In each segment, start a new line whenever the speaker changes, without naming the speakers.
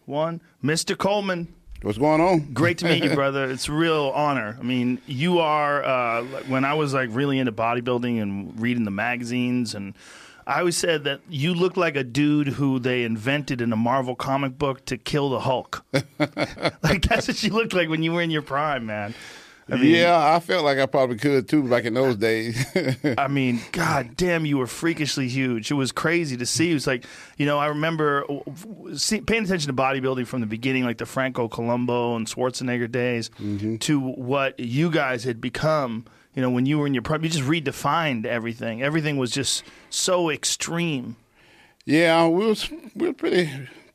one. Mr. Coleman.
What's going on?
Great to meet you, brother. It's a real honor. I mean, you are, when I was like really into bodybuilding and reading the magazines, and I always said that you look like a dude who they invented in a Marvel comic book to kill the Hulk. Like, that's what you looked like when you were in your prime, man. I mean,
yeah, I felt like I probably could too back in those days.
I mean, God damn, you were freakishly huge. It was crazy to see. It was like, you know, I remember paying attention to bodybuilding from the beginning, like the Franco Columbu and Schwarzenegger days, to what you guys had become. You know, when you were in your prime, you just redefined everything. Everything was just so extreme.
Yeah, we were pretty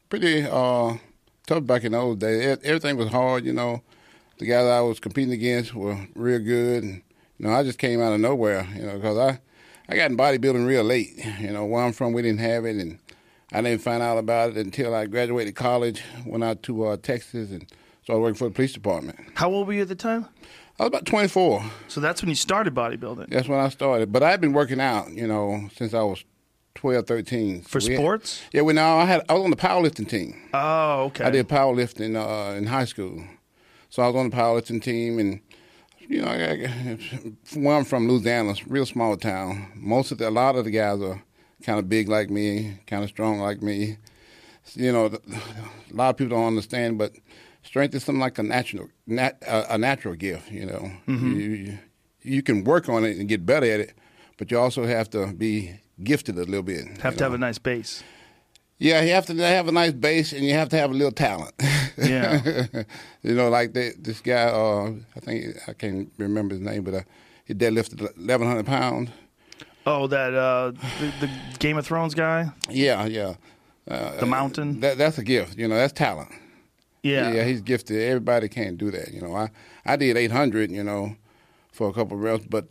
tough back in those days. Everything was hard, you know. The guys I was competing against were real good, and you know, I just came out of nowhere, you know, because I got in bodybuilding real late. You know, where I'm from, we didn't have it, and I didn't find out about it until I graduated college, went out to Texas, and started working for the police department.
How old were you at the time?
I was about 24.
So that's when you started bodybuilding?
That's when I started, but I've been working out, you know, since I was 12, 13.
For sports?
I was on the powerlifting team.
Oh, okay.
I did powerlifting in high school. So I was on the powerlifting team, and you know, where I'm from, Louisiana, real small town. A lot of the guys are kind of big like me, kind of strong like me. You know, a lot of people don't understand, but strength is something like a natural gift. You know, you can work on it and get better at it, but you also have to be gifted a little bit.
Have to have a nice base.
Yeah, you have to have a nice base, and you have to have a little talent.
Yeah.
You know, like this guy, I can't remember his name, but he deadlifted 1,100 pounds.
Oh, that the Game of Thrones guy?
Yeah.
The Mountain?
That's a gift. You know, that's talent.
Yeah.
Yeah, he's gifted. Everybody can't do that. You know, I did 800, you know, for a couple of reps, but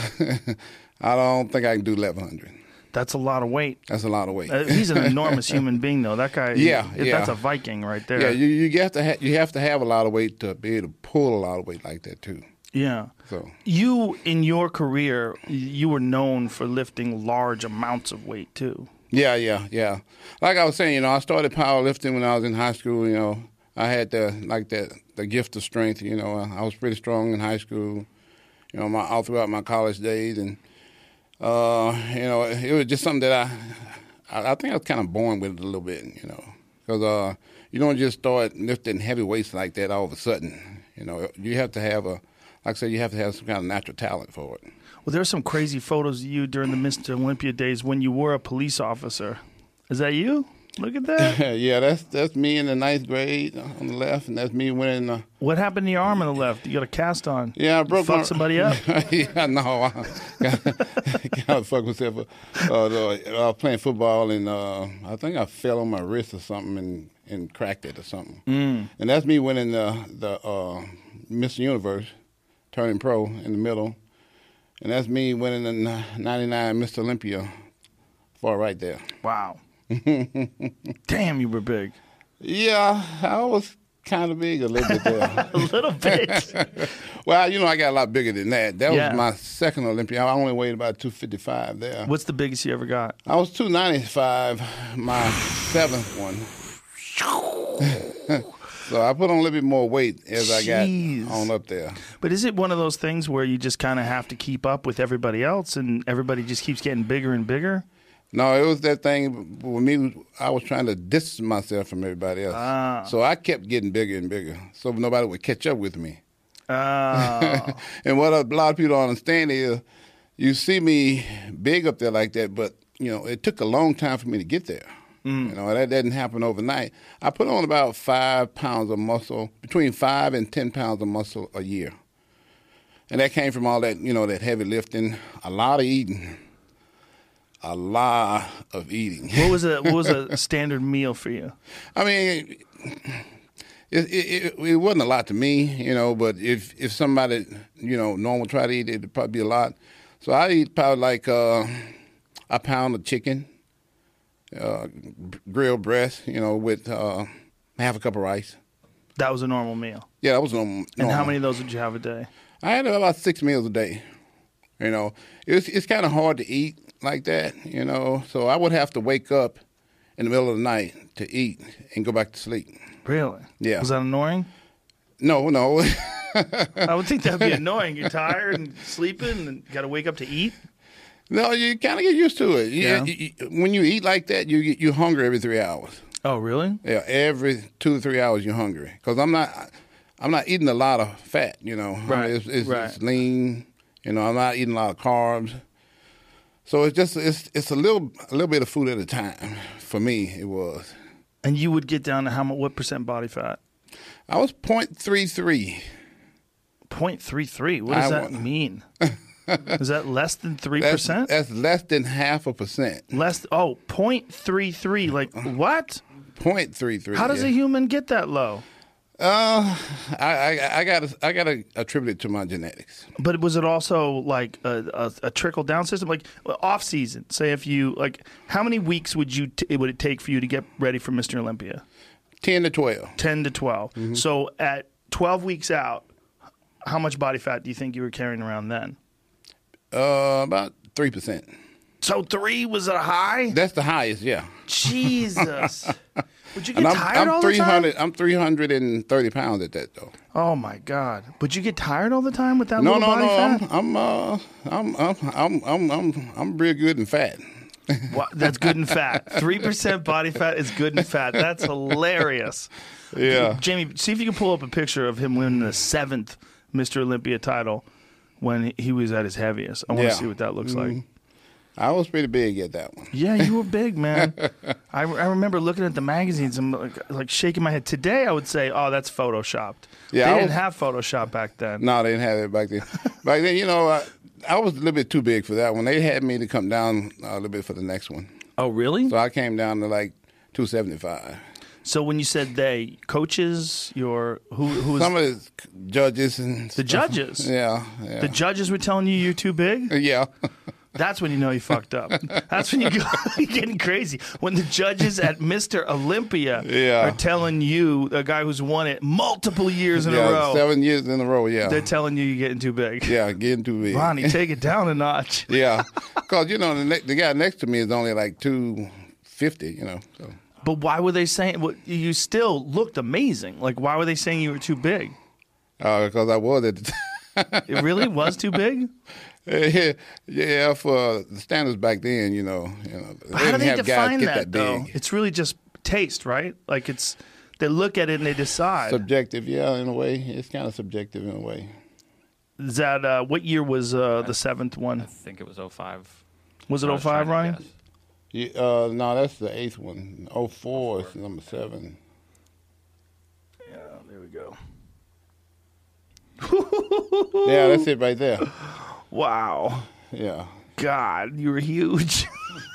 I don't think I can do 1,100.
That's a lot of weight.
That's a lot of weight.
He's an enormous human being, though. That guy, that's a Viking right there.
Yeah, you have to have a lot of weight to be able to pull a lot of weight like that, too.
Yeah.
So
you, in your career, you were known for lifting large amounts of weight, too.
Yeah. Like I was saying, you know, I started powerlifting when I was in high school. You know, I had the gift of strength. You know, I was pretty strong in high school. You know, all throughout my college days, and you know, it was just something that I think I was kind of born with it a little bit, you know, because you don't just start lifting heavy weights like that all of a sudden. You know, you have to have like I said, you have to have some kind of natural talent for it.
Well, there's some crazy photos of you during the Mr. Olympia days when you were a police officer. Is that you? Look at that.
Yeah, that's me in the 9th grade on the left, and that's me winning.
What happened to your arm on the left? You got a cast on.
Yeah, I broke
Fuck somebody up?
Yeah, no. I got fuck myself. I was playing football, and I think I fell on my wrist or something and cracked it or something. And that's me winning the Mr. Universe, turning pro in the middle. And that's me winning the 99 Mr. Olympia far right there.
Wow. Damn, you were big.
Yeah, I was kind of big a little bit there.
A little bit.
Well, you know, I got a lot bigger than that. That was my second Olympia. I only weighed about 255 there.
What's the biggest you ever got?
I was 295, my 7th one. So I put on a little bit more weight as I got on up there.
But is it one of those things where you just kind of have to keep up with everybody else and everybody just keeps getting bigger and bigger?
No, it was that thing with me. I was trying to distance myself from everybody else. So I kept getting bigger and bigger so nobody would catch up with me. And what a lot of people don't understand is you see me big up there like that, but, you know, it took a long time for me to get there. You know, that didn't happen overnight. I put on about 5 pounds of muscle, between 5 and 10 pounds of muscle a year. And that came from all that, you know, that heavy lifting, a lot of eating. A lot of eating.
What was a standard meal for you?
I mean, it wasn't a lot to me, you know, but if somebody, you know, normal try to eat, it'd probably be a lot. So I eat probably like a pound of chicken, grilled breast, you know, with half a cup of rice.
That was a normal meal?
Yeah, that was normal.
And how many of those would you have a day?
I had about 6 meals a day. You know, it's kind of hard to eat like that, you know. So I would have to wake up in the middle of the night to eat and go back to sleep.
Really?
Yeah.
Was that annoying?
No.
I would think that'd be annoying. You're tired and sleeping and got to wake up to eat.
No, you kind of get used to it.
Yeah.
When you eat like that, you're hungry every 3 hours.
Oh, really?
Yeah, every 2 to 3 hours you're hungry. Because I'm not eating a lot of fat. You know,
Right.
I mean, it's
Right.
lean. You know, I'm not eating a lot of carbs. So it's a little bit of food at a time. For me, it was.
And you would get down to what percent body fat?
I was 0.33.
0.33. What does that mean? Is that less than 3%?
That's less than 0.5%.
Less. 0.33. Like what?
0.33.
How does a human get that low?
I gotta attribute it to my genetics.
But was it also like a trickle down system? Like off season, say if you like, how many weeks would it take for you to get ready for Mr. Olympia?
10 to 12.
10 to 12. Mm-hmm. So at 12 weeks out, how much body fat do you think you were carrying around then?
About 3%.
So 3 was a high?
That's the highest, yeah.
Jesus. Would you get tired all the time?
I'm 330 pounds at that, though.
Oh my God! Would you get tired all the time with that little body fat?
I'm real good and fat.
Wow, that's good and fat. 3% body fat is good and fat. That's hilarious.
Yeah.
Jamie, see if you can pull up a picture of him winning the 7th Mr. Olympia title when he was at his heaviest. I want to see what that looks like.
I was pretty big at that one.
Yeah, you were big, man. I remember looking at the magazines and like shaking my head. Today, I would say, "Oh, that's photoshopped."
Yeah,
they didn't have Photoshop back then.
No, they didn't have it back then. Back then, you know, I was a little bit too big for that one. They had me to come down a little bit for the next one.
Oh, really?
So I came down to like 275.
So when you said they, coaches, who was
some of the judges and
the judges?
Yeah.
The judges were telling you you're too big?
Yeah.
That's when you know you fucked up. That's when you're getting crazy. When the judges at Mr. Olympia are telling you, a guy who's won it multiple years in a row.
7 years in a row, yeah.
They're telling you you're getting too big.
Yeah, getting too big.
Ronnie, take it down a notch.
Yeah. Because, you know, the guy next to me is only like 250, you know. So.
But why were they saying, you still looked amazing. Like, why were they saying you were too big?
Because I was at the time.
It really was too big?
Yeah, for the standards back then, you know.
How do they define that though? It's really just taste, right? Like they look at it and they decide.
Subjective, yeah, in a way. It's kind of subjective in a way.
Is that what year was the 7th one?
I think it was 05.
Was it 05, Ronnie?
Yeah, no, that's the 8th one. 04 is number 7.
Yeah, there we go.
Yeah, that's it right there.
Wow.
Yeah.
God, you were huge.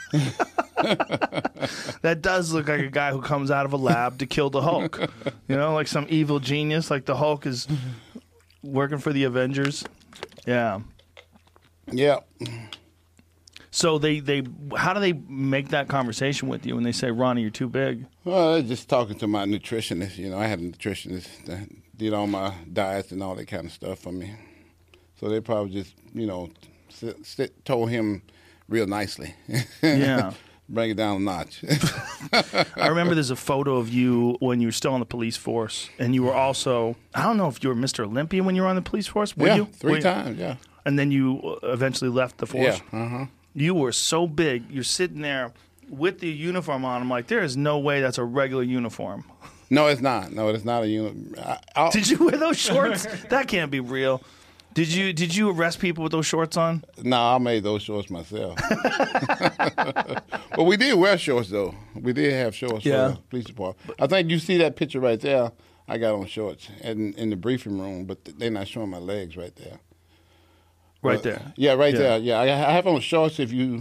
That does look like a guy who comes out of a lab to kill the Hulk. You know, like some evil genius, like the Hulk is working for the Avengers. Yeah.
Yeah.
So they how do they make that conversation with you when they say, Ronnie, you're too big?
Well, they're just talking to my nutritionist. You know, I had a nutritionist that did all my diets and all that kind of stuff for me. So they probably just, you know, told him real nicely.
Yeah.
Bring it down a notch.
I remember there's a photo of you when you were still on the police force, and you were also, I don't know if you were Mr. Olympia when you were on the police force. Were you?
3 times, yeah.
And then you eventually left the force?
Yeah, uh-huh.
You were so big, you're sitting there with the uniform on. I'm like, there is no way that's a regular uniform.
No, it's not. No, it's not a uniform.
Did you wear those shorts? That can't be real. Did you arrest people with those shorts on?
No, I made those shorts myself. But we did wear shorts, though. We did have shorts for the police department. I think you see that picture right there. I got on shorts in the briefing room, but they're not showing my legs right there.
Right there.
Yeah, right there. Yeah, I have on shorts.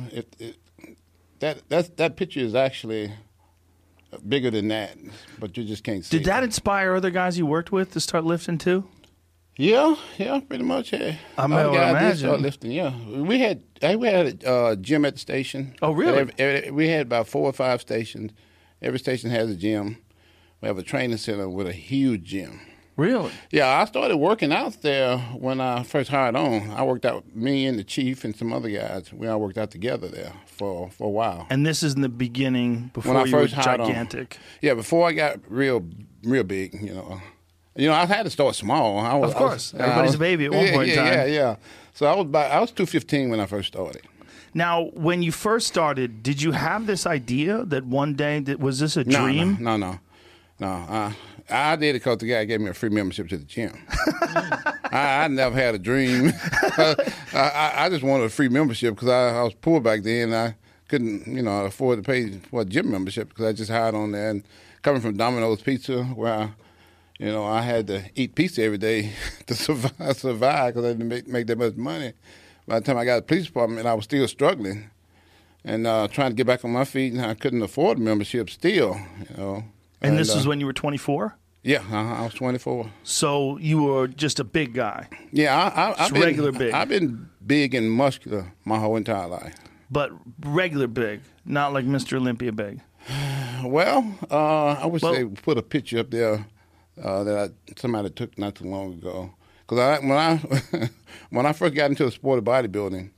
That picture is actually bigger than that, but you just can't see.
Did that inspire other guys you worked with to start lifting too?
Yeah, pretty much. Yeah.
I would imagine.
Start lifting. Yeah, we had a gym at the station.
Oh, really?
We had about 4 or 5 stations. Every station has a gym. We have a training center with a huge gym.
Really?
Yeah, I started working out there when I first hired on. I worked out, me and the chief and some other guys, we all worked out together there for a while.
And this is in the beginning before
when I
you
first
were
hired
gigantic.
On. Yeah, before I got real big, you know. I had to start small.
Of course. Everybody's a baby at one point in time.
Yeah. So I was 215 when I first started.
Now, when you first started, did you have this idea that one day, was this a dream?
No. I did it because the guy gave me a free membership to the gym. I never had a dream. I just wanted a free membership because I was poor back then. I couldn't, afford to pay for a gym membership because I just hired on there. And coming from Domino's Pizza, where I had to eat pizza every day to survive because I didn't make that much money. By the time I got to the police department, I was still struggling and trying to get back on my feet, and I couldn't afford a membership still,
And this was when you were 24?
Yeah, I was 24.
So you were just a big guy.
Yeah, I've been
regular big.
I've been big and muscular my whole entire life.
But regular big, not like Mr. Olympia big.
Well, I would say put a picture up there that somebody took not too long ago. Because when I first got into the sport of bodybuilding,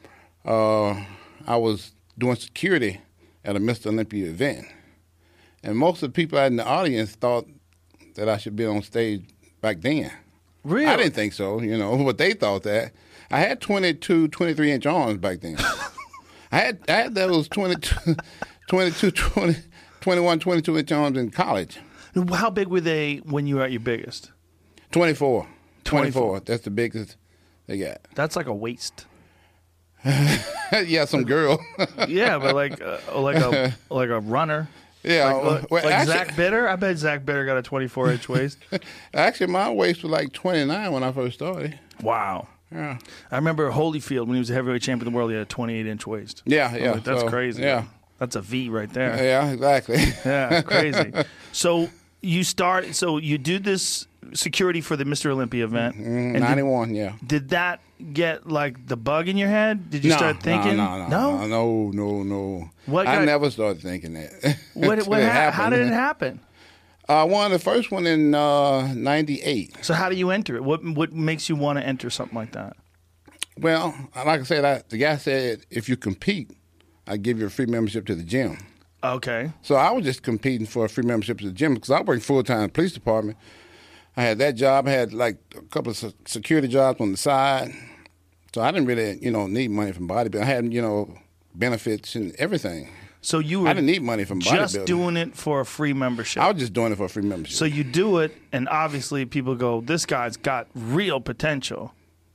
I was doing security at a Mr. Olympia event. And most of the people in the audience thought that I should be on stage back then.
Really?
I didn't think so, but they thought that. I had 22, 23-inch arms back then. I had those 22, 21, 22-inch arms in college.
How big were they when you were at your biggest?
24. 24. That's the biggest they got.
That's like a waist.
Yeah, some girl.
Yeah, but like a runner.
Yeah,
actually, Zach Bitter. I bet Zach Bitter got a 24-inch waist.
Actually, my waist was like 29 when I first started.
Wow.
Yeah.
I remember Holyfield when he was a heavyweight champion of the world. He had a 28-inch waist.
Yeah.
That's crazy.
Yeah.
That's a V right there.
Yeah, exactly.
Yeah, crazy. So you do this security for the Mr. Olympia event.
91, yeah.
Did that get like the bug in your head? Did you start thinking?
No. I never started thinking that.
How did it happen?
I won the first one in 98.
So how do you enter it? What makes you want to enter something like that?
Well, like I said, the guy said if you compete, I give you a free membership to the gym.
Okay.
So I was just competing for a free membership to the gym because I worked full-time in the police department. I had that job. I had like a couple of security jobs on the side. So I didn't really, need money from bodybuilding. I had, benefits and everything.
So I
didn't need money from bodybuilding.
Just doing it for a free membership.
I was just doing it for a free membership.
So you do it, and obviously people go, this guy's got real potential.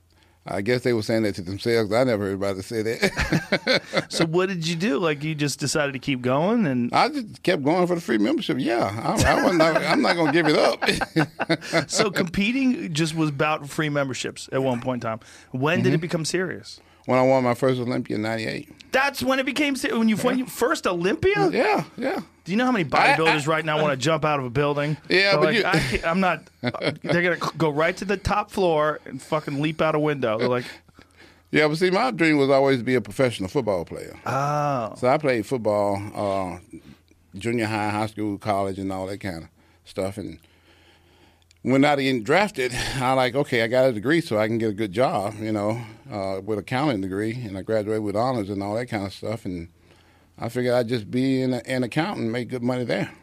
I guess they were saying that to themselves. I never heard anybody say that.
So what did you do? Like you just decided to keep going, and
I just kept going for the free membership. Yeah, I'm not going to give it up.
So competing just was about free memberships at one point in time. When did it become serious?
When I won my first Olympia in 98.
That's when it became serious. When you won your first Olympia?
Yeah.
Do you know how many bodybuilders right now want to jump out of a building?
Yeah,
I'm not. They're gonna go right to the top floor and fucking leap out a window. They're like,
yeah, but see, my dream was always to be a professional football player.
Oh,
so I played football, junior high, high school, college, and all that kind of stuff. And when I get drafted, I I got a degree so I can get a good job, with a accounting degree, and I graduated with honors and all that kind of stuff. And I figured I'd just be an accountant and make good money there.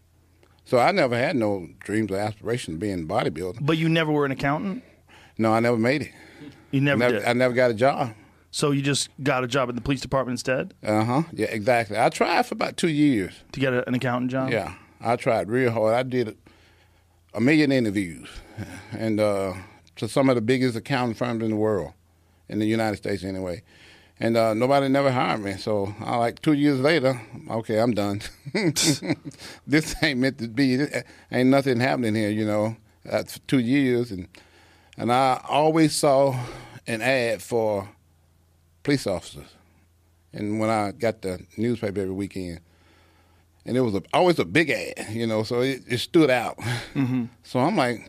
So I never had no dreams or aspirations of being a bodybuilder.
But you never were an accountant?
No, I never made it.
You never did?
I never got a job.
So you just got a job in the police department instead?
Uh-huh. Yeah, exactly. I tried for about 2 years.
To get an accountant job?
Yeah. I tried real hard. I did a million interviews and to some of the biggest accounting firms in the world, in the United States anyway. And nobody never hired me. So 2 years later, okay, I'm done. This ain't meant to be. Ain't nothing happening here, That's 2 years. And I always saw an ad for police officers. And when I got the newspaper every weekend, and it was always a big ad, so it stood out. Mm-hmm. So I'm like,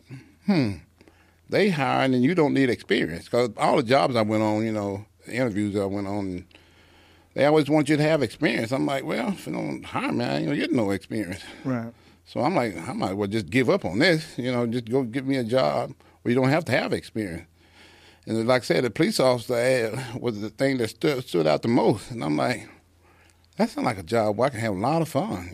they hiring and you don't need experience. Because all the jobs I went on, the interviews I went on, they always want you to have experience. I'm like, well, if you don't hire me, I ain't going to get no experience.
Right.
So I'm like, I might as well just give up on this, just go get me a job where you don't have to have experience. And like I said, the police officer ad was the thing that stood out the most. And I'm like, that sounds like a job where I can have a lot of fun,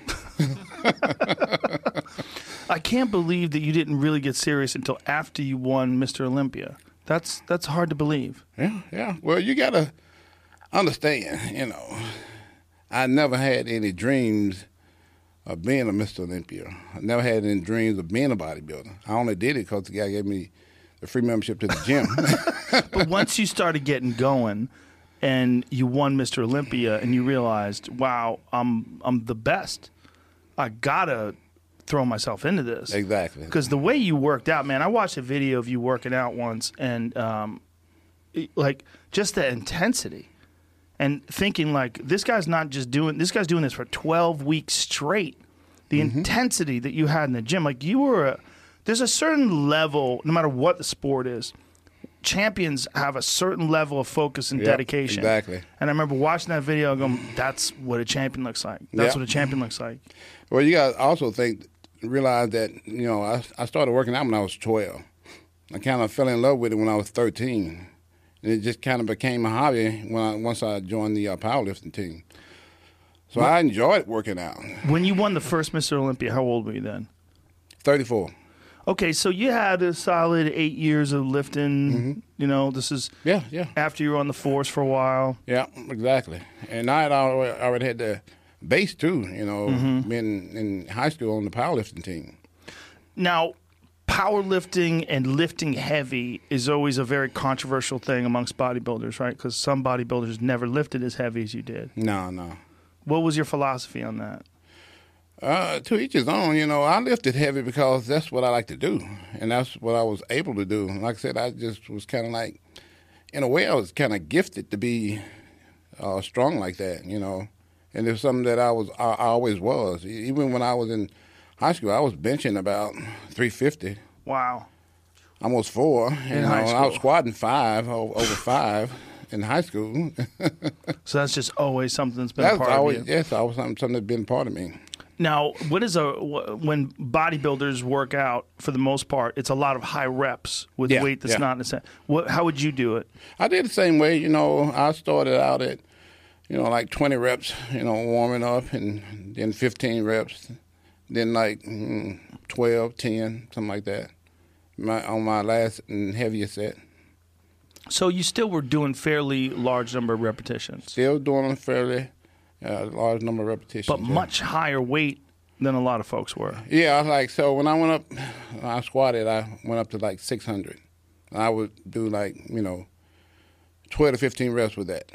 I can't believe that you didn't really get serious until after you won Mr. Olympia. That's hard to believe.
Yeah. Well, you got to understand, I never had any dreams of being a Mr. Olympia. I never had any dreams of being a bodybuilder. I only did it because the guy gave me the free membership to the gym.
But once you started getting going and you won Mr. Olympia and you realized, wow, I'm the best, I got to throw myself into this.
Exactly.
Because the way you worked out, man, I watched a video of you working out once and like just the intensity and thinking like this guy's doing this for 12 weeks straight. The intensity that you had in the gym, like there's a certain level, no matter what the sport is, champions have a certain level of focus and dedication.
Exactly.
And I remember watching that video and going, that's what a champion looks like. That's what a champion looks like.
Well, you got to also realize that, I started working out when I was 12. I kind of fell in love with it when I was 13. And it just kind of became a hobby once I joined the powerlifting team. So I enjoyed working out.
When you won the first Mr. Olympia, how old were you then?
34.
Okay, so you had a solid 8 years of lifting. This is after you were on the force for a while.
Yeah, exactly. And I had already had the base too, been in high school on the powerlifting team.
Now, powerlifting and lifting heavy is always a very controversial thing amongst bodybuilders, right? Because some bodybuilders never lifted as heavy as you did.
No.
What was your philosophy on that?
To each his own. I lifted heavy because that's what I like to do, and that's what I was able to do. Like I said, I just was kind of like, in a way, I was kind of gifted to be strong like that, And it was something that I always was. Even when I was in high school, I was benching about 350.
Wow.
Almost 4. And I was squatting 5, over 5 in high school.
So that's just always something that's been a part of you.
Yes, always something that's been part of me.
Now, when bodybuilders work out, for the most part, it's a lot of high reps with weight that's not in the set. How would you do it?
I did the same way. I started out at, like 20 reps, warming up, and then 15 reps, then like 12, 10, something like that, on my last and heaviest set.
So you still were doing fairly large number of repetitions?
Still doing a fairly large number of repetitions.
But much higher weight than a lot of folks were.
Yeah, so when I went up, I squatted, I went up to like 600. I would do like, 12 to 15 reps with that.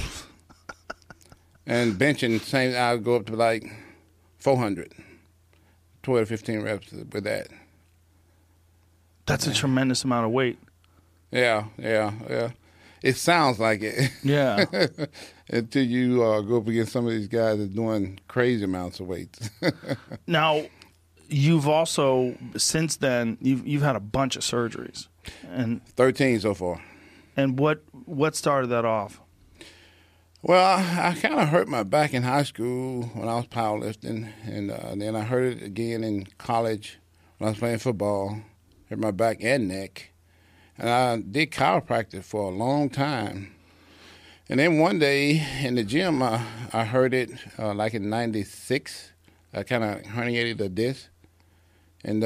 And benching, I would go up to like 400. 12 to 15 reps with that.
That's a tremendous amount of weight.
Yeah. It sounds like it.
Yeah.
Until you go up against some of these guys that are doing crazy amounts of weights.
Now, you've also, since then, you've had a bunch of surgeries.
13 so far.
And what started that off?
Well, I kind of hurt my back in high school when I was powerlifting, and then I hurt it again in college when I was playing football. Hurt my back and neck. And I did chiropractic for a long time. And then one day in the gym, I heard it like in 96. I kind of herniated a disc. And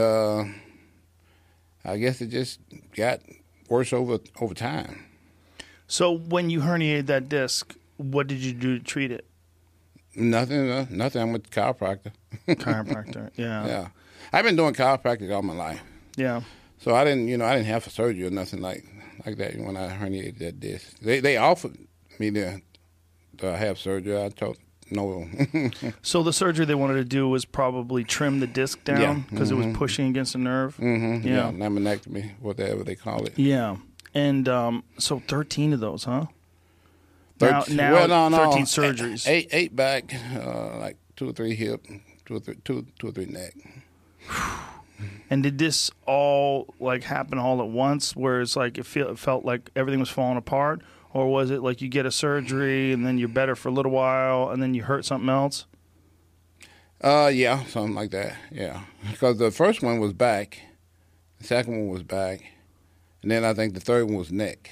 I guess it just got worse over time.
So when you herniated that disc, what did you do to treat it?
Nothing. I'm with the chiropractor.
Chiropractor, yeah.
Yeah. I've been doing chiropractic all my life.
Yeah.
So I didn't have a surgery or nothing like that when I herniated that disc. They offered me to have surgery. I told no.
So the surgery they wanted to do was probably trim the disc down because it was pushing against the nerve.
Mm-hmm. Yeah, laminectomy, whatever they call it.
Yeah, and so 13 of those, huh?
13
surgeries.
Eight back, like 2 or 3 hip, 2 or 3 neck.
And did this all like happen all at once, where it's like it felt like everything was falling apart, or was it like you get a surgery and then you're better for a little while and then you hurt something else?
Yeah, something like that. Yeah, because the first one was back, the second one was back, and then I think the third one was neck,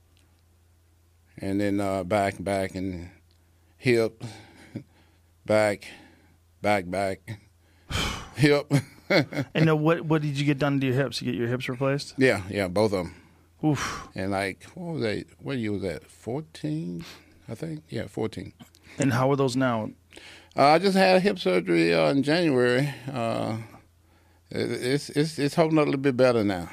and then back, and hip, back, hip.
And what did you get done to your hips? You get your hips replaced?
Yeah, both of them.
Oof.
And like, what was that? What year was that? 14, I think. Yeah, 14.
And how are those now?
I just had hip surgery in January. It's holding up a little bit better now.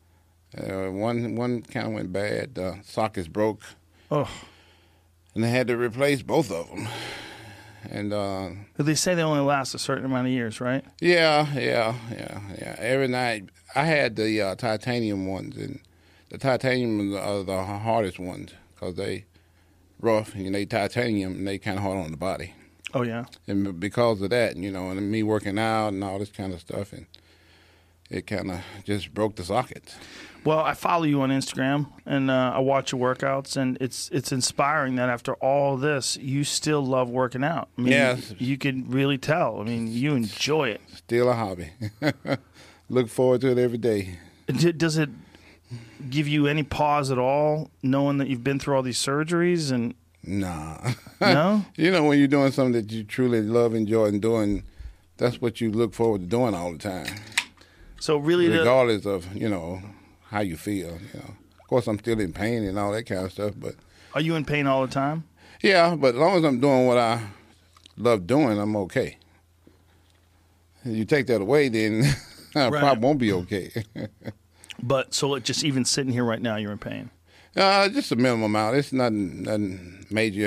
One kind of went bad. The sockets broke.
Oh.
And they had to replace both of them. And
they say they only last a certain amount of years, right?
Yeah. Every night I had the titanium ones, and the titanium are the hardest ones because they rough and they titanium and they kind of hard on the body.
Oh yeah.
And because of that, and me working out and all this kind of stuff, and it kind of just broke the sockets.
Well, I follow you on Instagram, and I watch your workouts, and it's inspiring that after all this, you still love working out. I mean,
yes.
You can really tell. I mean, you enjoy it.
Still a hobby. Look forward to it every day.
Does it give you any pause at all, knowing that you've been through all these surgeries? And
Nah.
No?
When you're doing something that you truly love, enjoy, and doing, that's what you look forward to doing all the time.
So really,
regardless of, how you feel. Of course, I'm still in pain and all that kind of stuff. But
are you in pain all the time?
Yeah, but as long as I'm doing what I love doing, I'm okay. If you take that away, then I probably won't be okay.
But so just even sitting here right now, you're in pain?
Just a minimum amount. It's nothing major.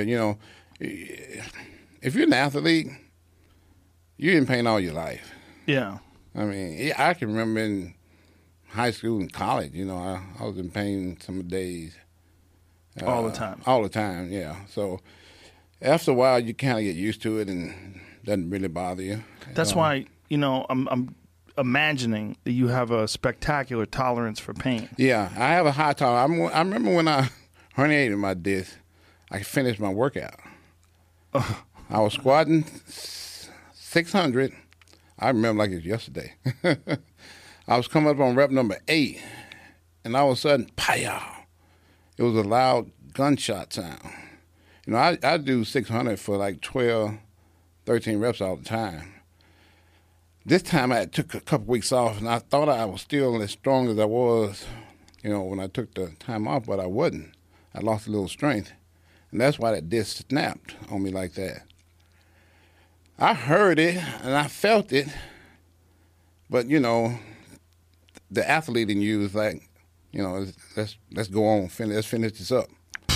If you're an athlete, you're in pain all your life.
Yeah.
I mean, I can remember in high school and college, I was in pain some days.
All the time?
All the time, yeah. So after a while, you kind of get used to it and it doesn't really bother you.
That's why, I'm imagining that you have a spectacular tolerance for pain.
Yeah, I have a high tolerance. I remember when I herniated my disc, I finished my workout. I was squatting 600. I remember like it was yesterday. I was coming up on rep number 8, and all of a sudden, pow! It was a loud gunshot sound. I do 600 for like 12, 13 reps all the time. This time I took a couple weeks off, and I thought I was still as strong as I was, when I took the time off, but I wasn't. I lost a little strength, and that's why that disc snapped on me like that. I heard it, and I felt it, but, the athlete in you is like, let's go on, let's finish this up.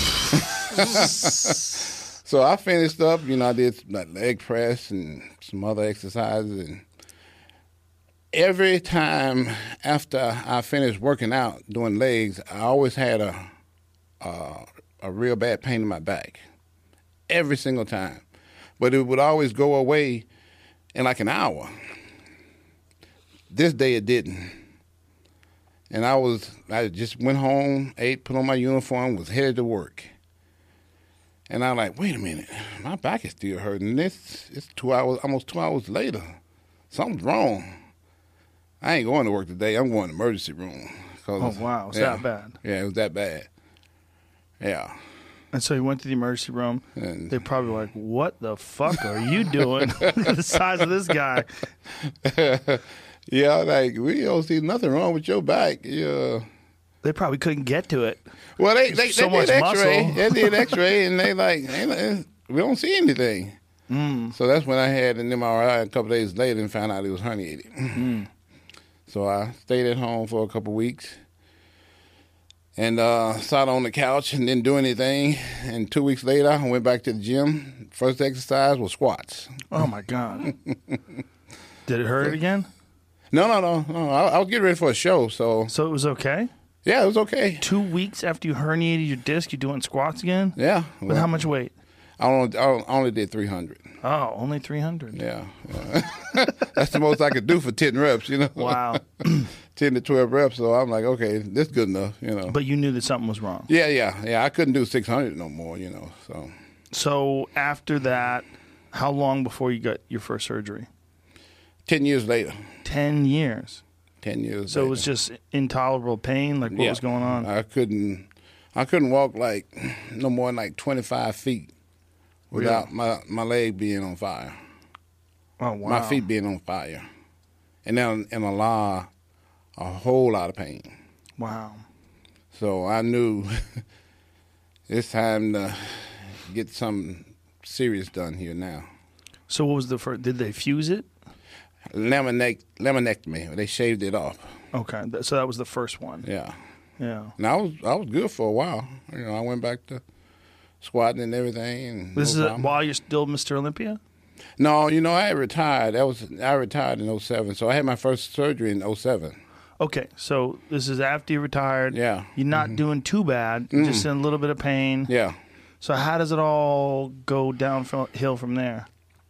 So I finished up, I did like leg press and some other exercises, and every time after I finished working out doing legs, I always had a real bad pain in my back, every single time. But it would always go away in like an hour. This day it didn't. And I just went home, ate, put on my uniform, was headed to work. And I'm like, wait a minute, my back is still hurting. It's 2 hours, almost 2 hours later. Something's wrong. I ain't going to work today. I'm going to the emergency room.
Oh, wow. It's that bad?
Yeah, it was that bad. Yeah.
And so you went to the emergency room. And they're probably like, what the fuck are you doing? The size of this guy.
Yeah, like, we don't see nothing wrong with your back. Yeah.
They probably couldn't get to it.
Well, they did X-ray.
Muscle.
They did X-ray, and they like, we don't see anything. So that's when I had an MRI a couple days later and found out it was herniated. So I stayed at home for a couple weeks and sat on the couch and didn't do anything. And 2 weeks later, I went back to the gym. First exercise was squats.
Oh, my God. Did it hurt again?
No. I was getting ready for a show, so
it was okay?
Yeah, it was okay.
2 weeks after you herniated your disc, you're doing squats again?
Yeah.
With how much weight?
I only did 300.
Oh, only 300.
Yeah. That's the most I could do for 10 reps,
Wow.
10 to 12 reps, so I'm like, okay, this is good enough,
But you knew that something was wrong.
Yeah. I couldn't do 600 no more, so.
So after that, How long before you got your first surgery?
10 years later.
10 years.
10 years
So
later.
it was just intolerable pain? Like, what was going on?
I couldn't walk like no more than like 25 feet without my leg being on fire.
Oh, wow.
My feet being on fire. And then in a whole lot of pain.
Wow.
So I knew it's time to get something serious done here now.
So what was the first? Did they fuse it?
Laminectomy. They shaved it off.
Okay, so that was the first one.
Yeah.
Yeah.
And I was good for a while. I went back to squatting and everything. And
this is while you're still Mr. Olympia?
No, I retired. I retired in 07, so I had my first surgery in 07.
Okay, so this is after you retired.
Yeah.
You're not doing too bad. You're just in a little bit of pain.
Yeah.
So how does it all go downhill from there?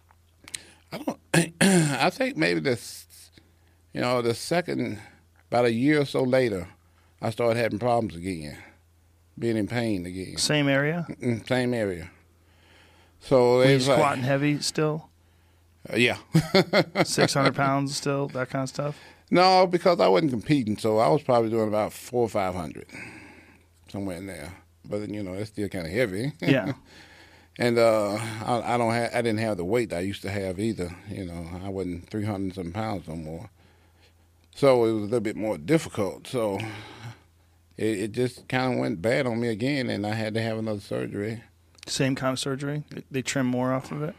I think maybe the second, about a year or so later, I started having problems again, being in pain again.
Same area?
Same area. So
were you squatting heavy still?
Yeah.
600 pounds still, that kind of stuff?
No, because I wasn't competing, so I was probably doing about 400 or 500, somewhere in there. But it's still kind of heavy.
Yeah.
And I didn't have the weight I used to have either. I wasn't 300 some pounds no more. So it was a little bit more difficult. So it just kind of went bad on me again, and I had to have another surgery.
Same kind of surgery? They trim more off of it?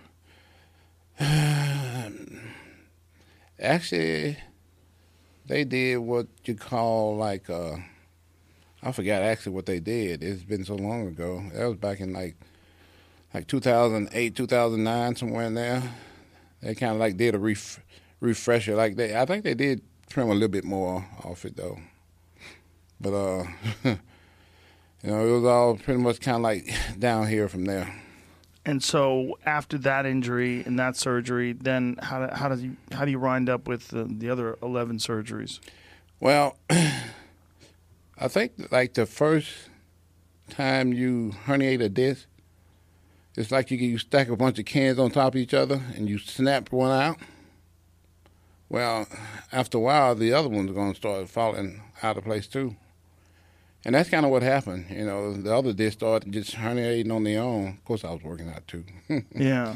Actually, they did what you call I forgot actually what they did. It's been so long ago. That was back in like 2008, 2009, somewhere in there. They kind of did a refresher. I think they did trim a little bit more off it though. But it was all pretty much kind of down here from there.
And so after that injury and that surgery, then how do you wind up with the other 11 surgeries?
Well, I think the first time you herniate a disc, it's like you stack a bunch of cans on top of each other and you snap one out. Well, after a while, the other ones are going to start falling out of place too. And that's kind of what happened. The other discs started just herniating on their own. Of course, I was working out too.
Yeah.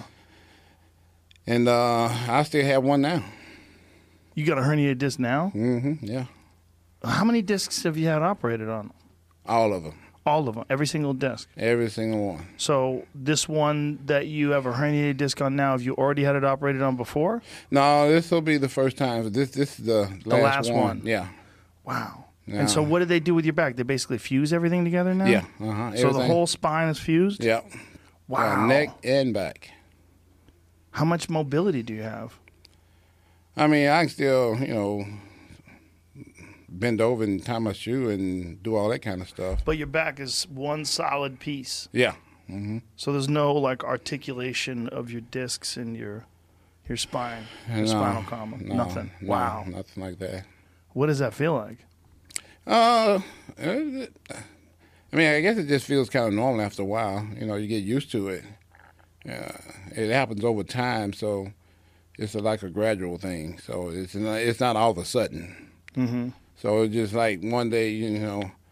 And I still have one now.
You got a herniated disc now?
Mm-hmm, yeah.
How many discs have you had operated on?
All of them.
All of them, every single disc?
Every single one.
So this one that you have a herniated disc on now, have you already had it operated on before?
No, this will be the first time. This is the last one. Yeah.
Wow.
Yeah.
And so what did they do with your back? They basically fuse everything together now?
Yeah.
So the whole spine is fused?
Yeah.
Wow.
Neck and back.
How much mobility do you have?
I mean, I can still, bend over and tie my shoe and do all that kind of stuff.
But your back is one solid piece.
Yeah. Mm-hmm.
So there's no articulation of your discs and your spine, your spinal column.
No,
Nothing.
No,
wow.
Nothing like that.
What does that feel like?
I mean, I guess it just feels kind of normal after a while. You get used to it. It happens over time, so it's like a gradual thing. So it's not all of a sudden.
Mm-hmm.
So it's just like one day,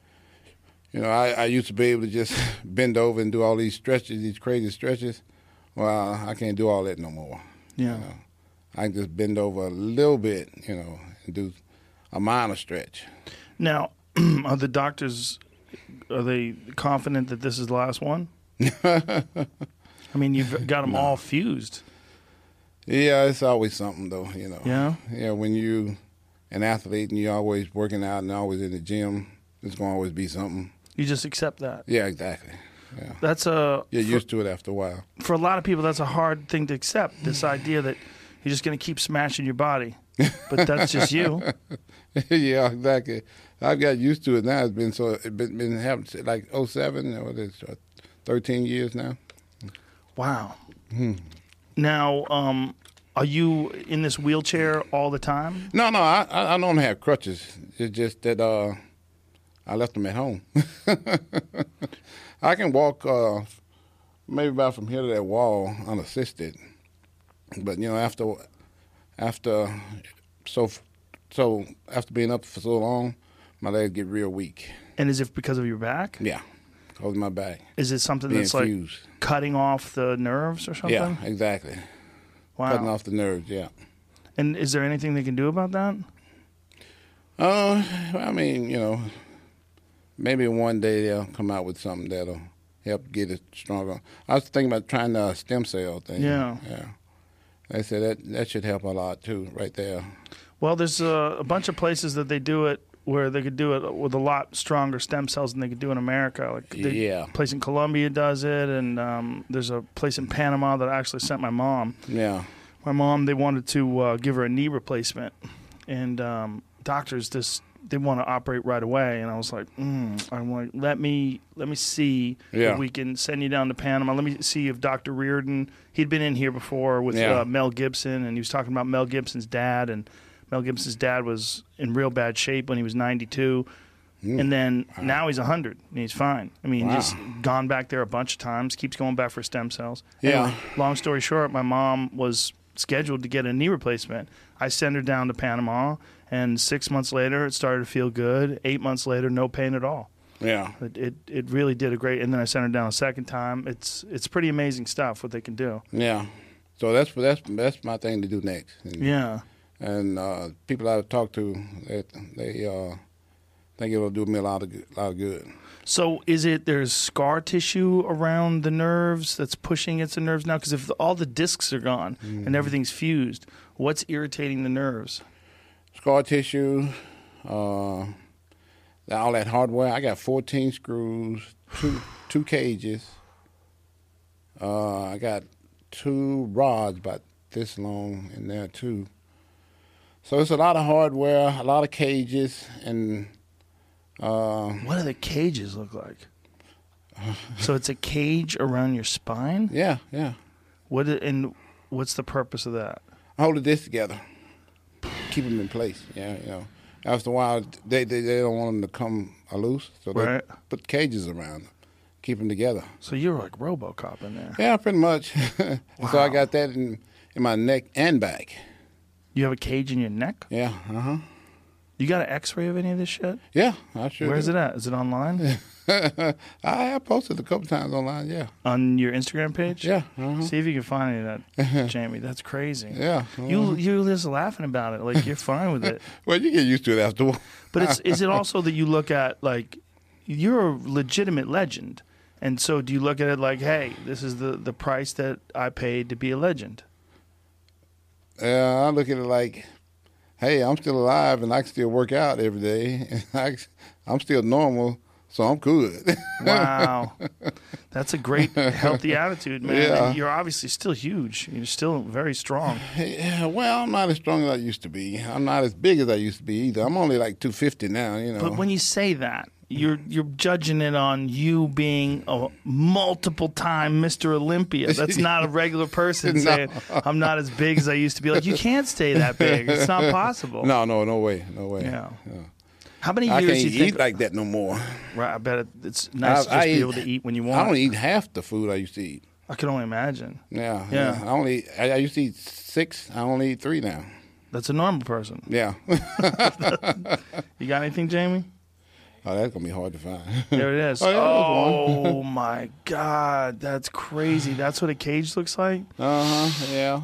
I used to be able to just bend over and do all these stretches, these crazy stretches. Well, I can't do all that no more.
Yeah.
I can just bend over a little bit, and do a minor stretch.
Now, are the doctors, are they confident that this is the last one? I mean, you've got them all fused.
Yeah, it's always something, though,
Yeah?
Yeah, when you an athlete and you're always working out and always in the gym, there's going to always be something.
You just accept that.
Yeah, exactly. Yeah.
That's
you're used to it after a while.
For a lot of people, that's a hard thing to accept, this idea that you're just going to keep smashing your body. But that's just you.
Yeah, exactly. I've got used to it now. It's been happening like 07, what is it, 13 years now.
Wow. Now, are you in this wheelchair all the time?
No, I don't have crutches. It's just that I left them at home. I can walk maybe about from here to that wall unassisted, But after being up for so long, my legs get real weak.
And is it because of your back?
Yeah, because of my back.
Is it something that's
fused.
like cutting off the nerves or something?
Yeah, exactly.
Wow.
Cutting off the nerves, yeah.
And is there anything they can do about that?
I mean, maybe one day they'll come out with something that'll help get it stronger. I was thinking about trying the stem cell thing.
Yeah.
Yeah. They said that should help a lot too, right there.
Well, there's a bunch of places that they do it where they could do it with a lot stronger stem cells than they could do in America. Like a place in Colombia does it, and there's a place in Panama that I actually sent my mom.
Yeah.
My mom, they wanted to give her a knee replacement, and doctors they want to operate right away. And I was like, I'm like, let me see if we can send you down to Panama. Let me see if Dr. Reardon, he'd been in here before with Mel Gibson, and he was talking about Mel Gibson's dad, and Mel Gibson's dad was in real bad shape when he was 92. And then now he's 100 and he's fine. I mean, he's gone back there a bunch of times, keeps going back for stem cells.
Yeah.
Anyway, long story short, my mom was scheduled to get a knee replacement. I sent her down to Panama, and 6 months later, it started to feel good. 8 months later, no pain at all.
Yeah.
It really did a great. And then I sent her down a second time. It's pretty amazing stuff what they can do.
Yeah. So that's my thing to do next. And people I've talked to, they think it'll do me a lot of good.
So there's scar tissue around the nerves that's pushing against the nerves now? Because if all the discs are gone and everything's fused, what's irritating the nerves?
Scar tissue, all that hardware. I got 14 screws, two cages. I got 2 rods about this long in there too. So it's a lot of hardware, a lot of cages, and
what do the cages look like? So it's a cage around your spine?
Yeah.
What's the purpose of that?
Hold the disc together, keep them in place. Yeah. After a while, they don't want them to come loose, so they put cages around them, keep them together.
So you're like RoboCop in there.
Yeah, pretty much. Wow. So I got that in my neck and back.
You have a cage in your neck?
Yeah.
You got an X-ray of any of this shit?
Yeah, I sure.
Where's it at? Is it online?
I posted a couple times online. Yeah.
On your Instagram page?
Yeah.
See if you can find any of that, Jamie. That's crazy.
Yeah.
You're just laughing about it, like you're fine with it.
Well, you get used to it afterward.
But is it also that you look at like you're a legitimate legend, and so do you look at it like, hey, this is the price that I paid to be a legend?
I look at it like, hey, I'm still alive and I can still work out every day. I'm still normal, so I'm good.
Wow. That's a great, healthy attitude, man.
Yeah.
And you're obviously still huge. You're still very strong.
Yeah, well, I'm not as strong as I used to be. I'm not as big as I used to be either. I'm only like 250 now,
But when you say that, you're judging it on you being a multiple-time Mr. Olympia. That's not a regular person saying, I'm not as big as I used to be. Like, you can't stay that big. It's not possible.
No way.
Yeah. How many years
I can't
do you think
eat like that no more.
Right, I bet it's nice to just be able to eat when you want.
I don't eat half the food I used to eat.
I can only imagine.
Yeah. I used to eat 6. I only eat 3 now.
That's a normal person.
Yeah.
You got anything, Jamie?
Oh, that's going to be hard to find.
There it is. Oh, my God. That's crazy. That's what a cage looks like?
Yeah.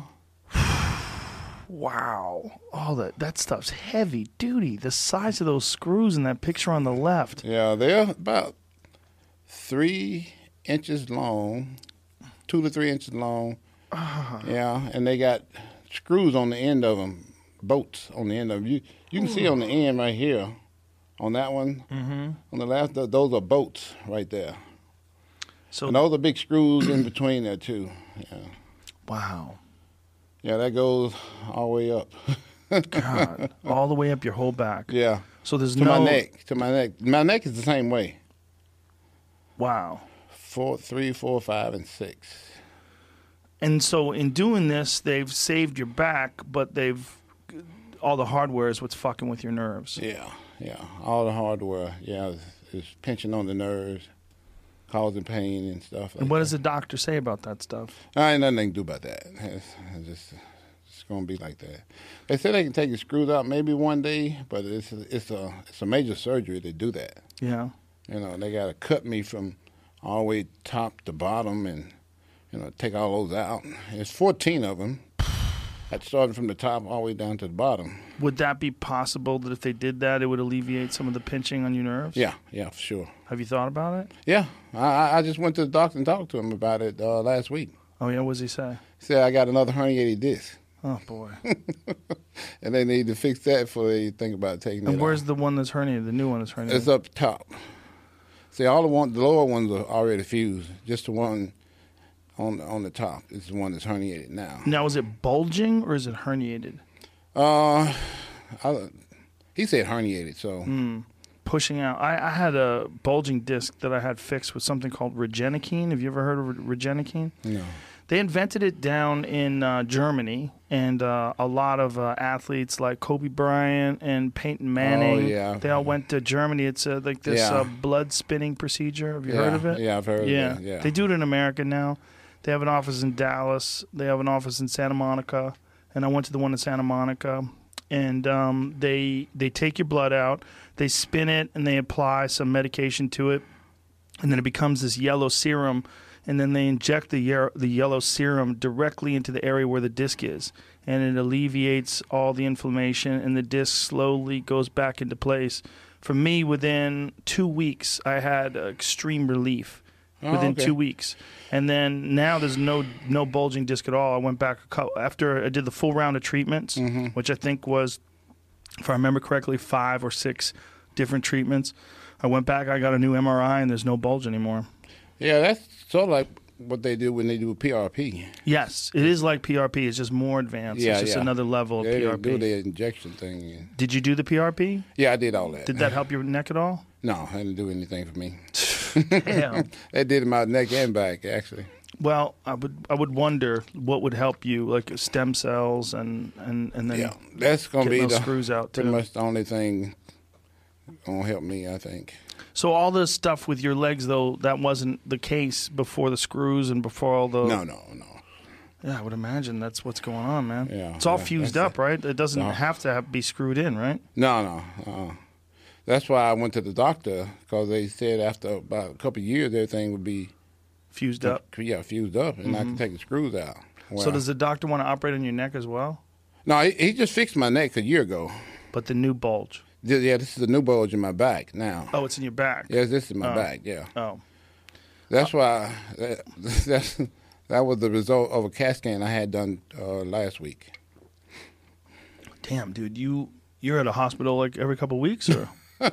Wow. All that stuff's heavy duty. The size of those screws in that picture on the left.
Yeah, they're about 3 inches long, 2 to 3 inches long. Yeah, and they got screws on the end of them, bolts on the end of them. You can see on the end right here. On that one, on the left, those are bolts right there. And those are big screws in between there, too. Yeah.
Wow.
Yeah, that goes all the way up.
God, all the way up your whole back.
Yeah.
So there's
to my neck. My neck is the same way.
Wow.
3, 4, 5, and 6.
And so in doing this, they've saved your back, but all the hardware is what's fucking with your nerves.
Yeah, all the hardware, is pinching on the nerves. causing pain and stuff.
And what does the doctor say about that stuff?
I ain't nothing they can do about that. It's just going to be like that. They said they can take the screws out maybe one day, but it's a major surgery to do that.
Yeah.
You know, they got to cut me from all the way top to bottom and, you know, take all those out. There's 14 of them. That's starting from the top all the way down to the bottom.
Would that be possible that if they did that, it would alleviate some of the pinching on your nerves?
Yeah, for sure.
Have you thought about it?
Yeah, I just went to the doctor and talked to him about it last week.
Oh, yeah? What does he say?
He said, I got another herniated disc.
Oh, boy.
And they need to fix that before they think about taking it
And where's
off.
the one that's herniated, the new one that's herniated?
It's up top. See, the lower ones are already fused. Just the one on the top is the one that's herniated now.
Now, is it bulging or is it herniated?
He said herniated, so.
Pushing out. I had a bulging disc that I had fixed with something called Regenikine. Have you ever heard of Regenikine?
No.
They invented it down in Germany, and a lot of athletes like Kobe Bryant and Peyton Manning, they all went to Germany. It's like this blood spinning procedure. Have you heard of it?
Yeah, I've heard of it. Yeah.
They do it in America now. They have an office in Dallas. They have an office in Santa Monica, and I went to the one in Santa Monica. And they take your blood out, they spin it, and they apply some medication to it, and then it becomes this yellow serum. And then they inject the yellow serum directly into the area where the disc is. And it alleviates all the inflammation, and the disc slowly goes back into place. For me, within 2 weeks, I had extreme relief within 2 weeks. And then now there's no bulging disc at all. I went back after I did the full round of treatments, which I think was, if I remember correctly, 5 or 6 different treatments. I went back, I got a new MRI, and there's no bulge anymore.
Yeah, that's sort of like what they do when they do PRP.
Yes, it is like PRP. It's just more advanced. It's just another level of PRP.
They do the injection thing.
Did you do the PRP?
Yeah, I did all that.
Did that help your neck at all?
No, it didn't do anything for me.
Damn.
That did my neck and back, actually.
Well, I would wonder what would help you, like stem cells and then
that's gonna be
those screws out too.
Pretty much the only thing gonna help me, I think.
So all this stuff with your legs, though, that wasn't the case before the screws and before all the...
No.
Yeah, I would imagine that's what's going on, man.
Yeah,
it's all fused up, right? It doesn't have to be screwed in, right?
No. That's why I went to the doctor, because they said after about a couple of years, everything would be...
Fused up?
Yeah, fused up, and I can take the screws out.
Well, so does the doctor want to operate on your neck as well?
No, he just fixed my neck a year ago.
But the new bulge?
Yeah, this is a new bulge in my back now.
Oh, it's in your back?
Yes, this is my back, yeah.
Oh.
That's why that was the result of a CAT scan I had done last week.
Damn, dude, you're at a hospital like every couple of weeks, or?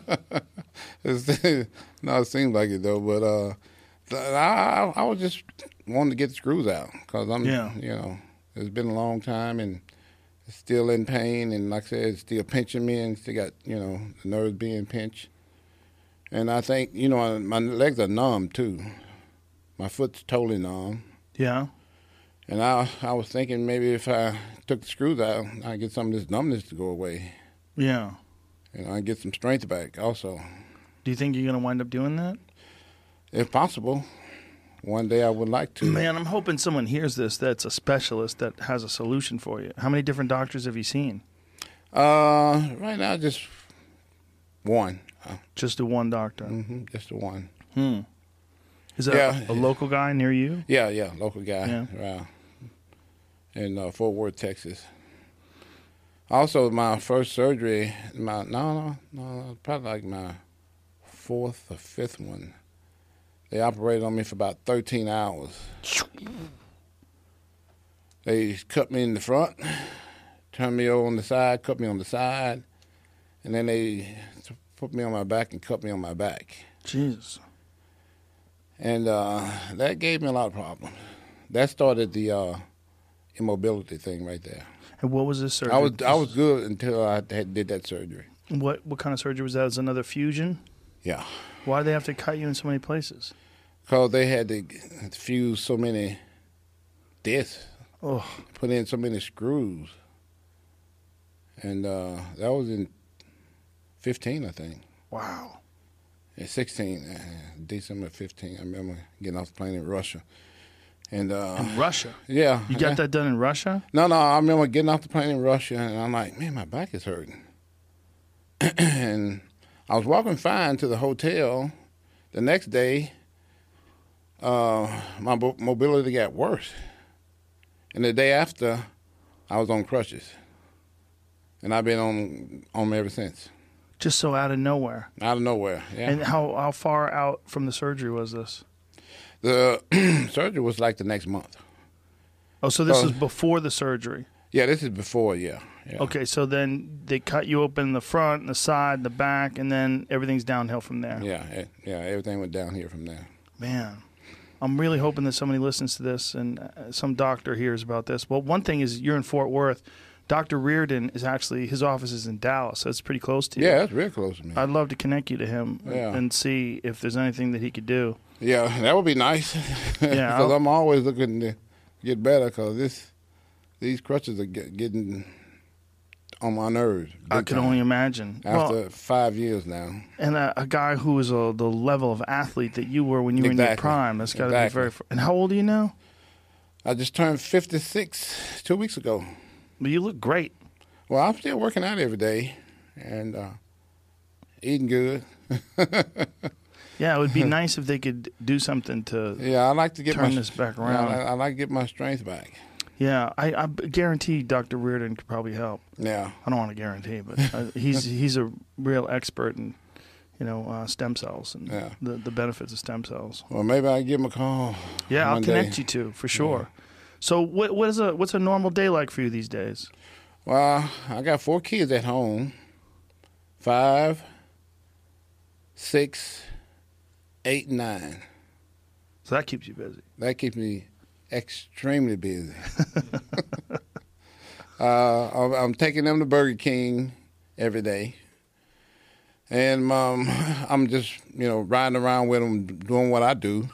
No, it seems like it though, but I was just wanting to get the screws out because it's been a long time and it's still in pain, and like I said, it's still pinching me and still got, the nerves being pinched. And I think, my legs are numb too. My foot's totally numb.
Yeah.
And I was thinking maybe if I took the screws out, I'd get some of this numbness to go away.
Yeah.
I'd get some strength back also.
Do you think you're going to wind up doing that?
If possible. One day I would like to.
Man, I'm hoping someone hears this that's a specialist that has a solution for you. How many different doctors have you seen?
Right now, just one.
Just the one doctor?
Mm-hmm, just the one.
Is that a local guy near you?
Yeah, local guy. Yeah. In Fort Worth, Texas. Also, my first surgery, probably like my 4th or 5th one. They operated on me for about 13 hours. They cut me in the front, turned me over on the side, cut me on the side, and then they put me on my back and cut me on my back.
Jesus.
And that gave me a lot of problems. That started the immobility thing right there.
And what was this surgery?
I was good until I did that surgery.
What kind of surgery was that? Was it another fusion?
Yeah.
Why did they have to cut you in so many places?
Because they had to fuse so many discs, put in so many screws. And that was in 15, I think.
Wow.
At 16, December 15, I remember getting off the plane in Russia. And
in Russia?
Yeah.
You got that done in Russia?
No, I remember getting off the plane in Russia, and I'm like, man, my back is hurting. And I was walking fine to the hotel. The next day, my mobility got worse. And the day after, I was on crutches. And I've been on them ever since.
Just so out of nowhere?
Out of nowhere, yeah.
And how far out from the surgery was this?
The surgery was like the next month.
Oh, so this is before the surgery?
Yeah, this is before, yeah.
Okay, so then they cut you open the front, the side, the back, and then everything's downhill from there.
Yeah, everything went down here from there.
Man, I'm really hoping that somebody listens to this and some doctor hears about this. Well, one thing is you're in Fort Worth. Dr. Reardon is actually, his office is in Dallas, so it's pretty close to you.
Yeah, that's real close to me.
I'd love to connect you to him and see if there's anything that he could do.
Yeah, that would be nice.
Yeah,
because I'm always looking to get better because these crutches are getting on my nerves.
I can only imagine.
After 5 years now.
And a guy who is the level of athlete that you were when you were in your prime, that's got to be very... And how old are you now?
I just turned 56 2 weeks ago.
But you look great.
Well, I'm still working out every day and eating good.
Yeah, it would be nice if they could do something to
I like to get
turn this back around.
I like to get my strength back.
Yeah, I guarantee Dr. Reardon could probably help.
Yeah.
I don't want to guarantee, but he's a real expert in, stem cells and the benefits of stem cells.
Well, maybe I can give him a call.
Yeah, I'll connect you to, for sure. Yeah. So what's a normal day like for you these days?
Well, I got 4 kids at home, 5, 6, 8, 9.
So that keeps you busy.
That keeps me extremely busy. I'm taking them to Burger King every day. And I'm just, riding around with them, doing what I do,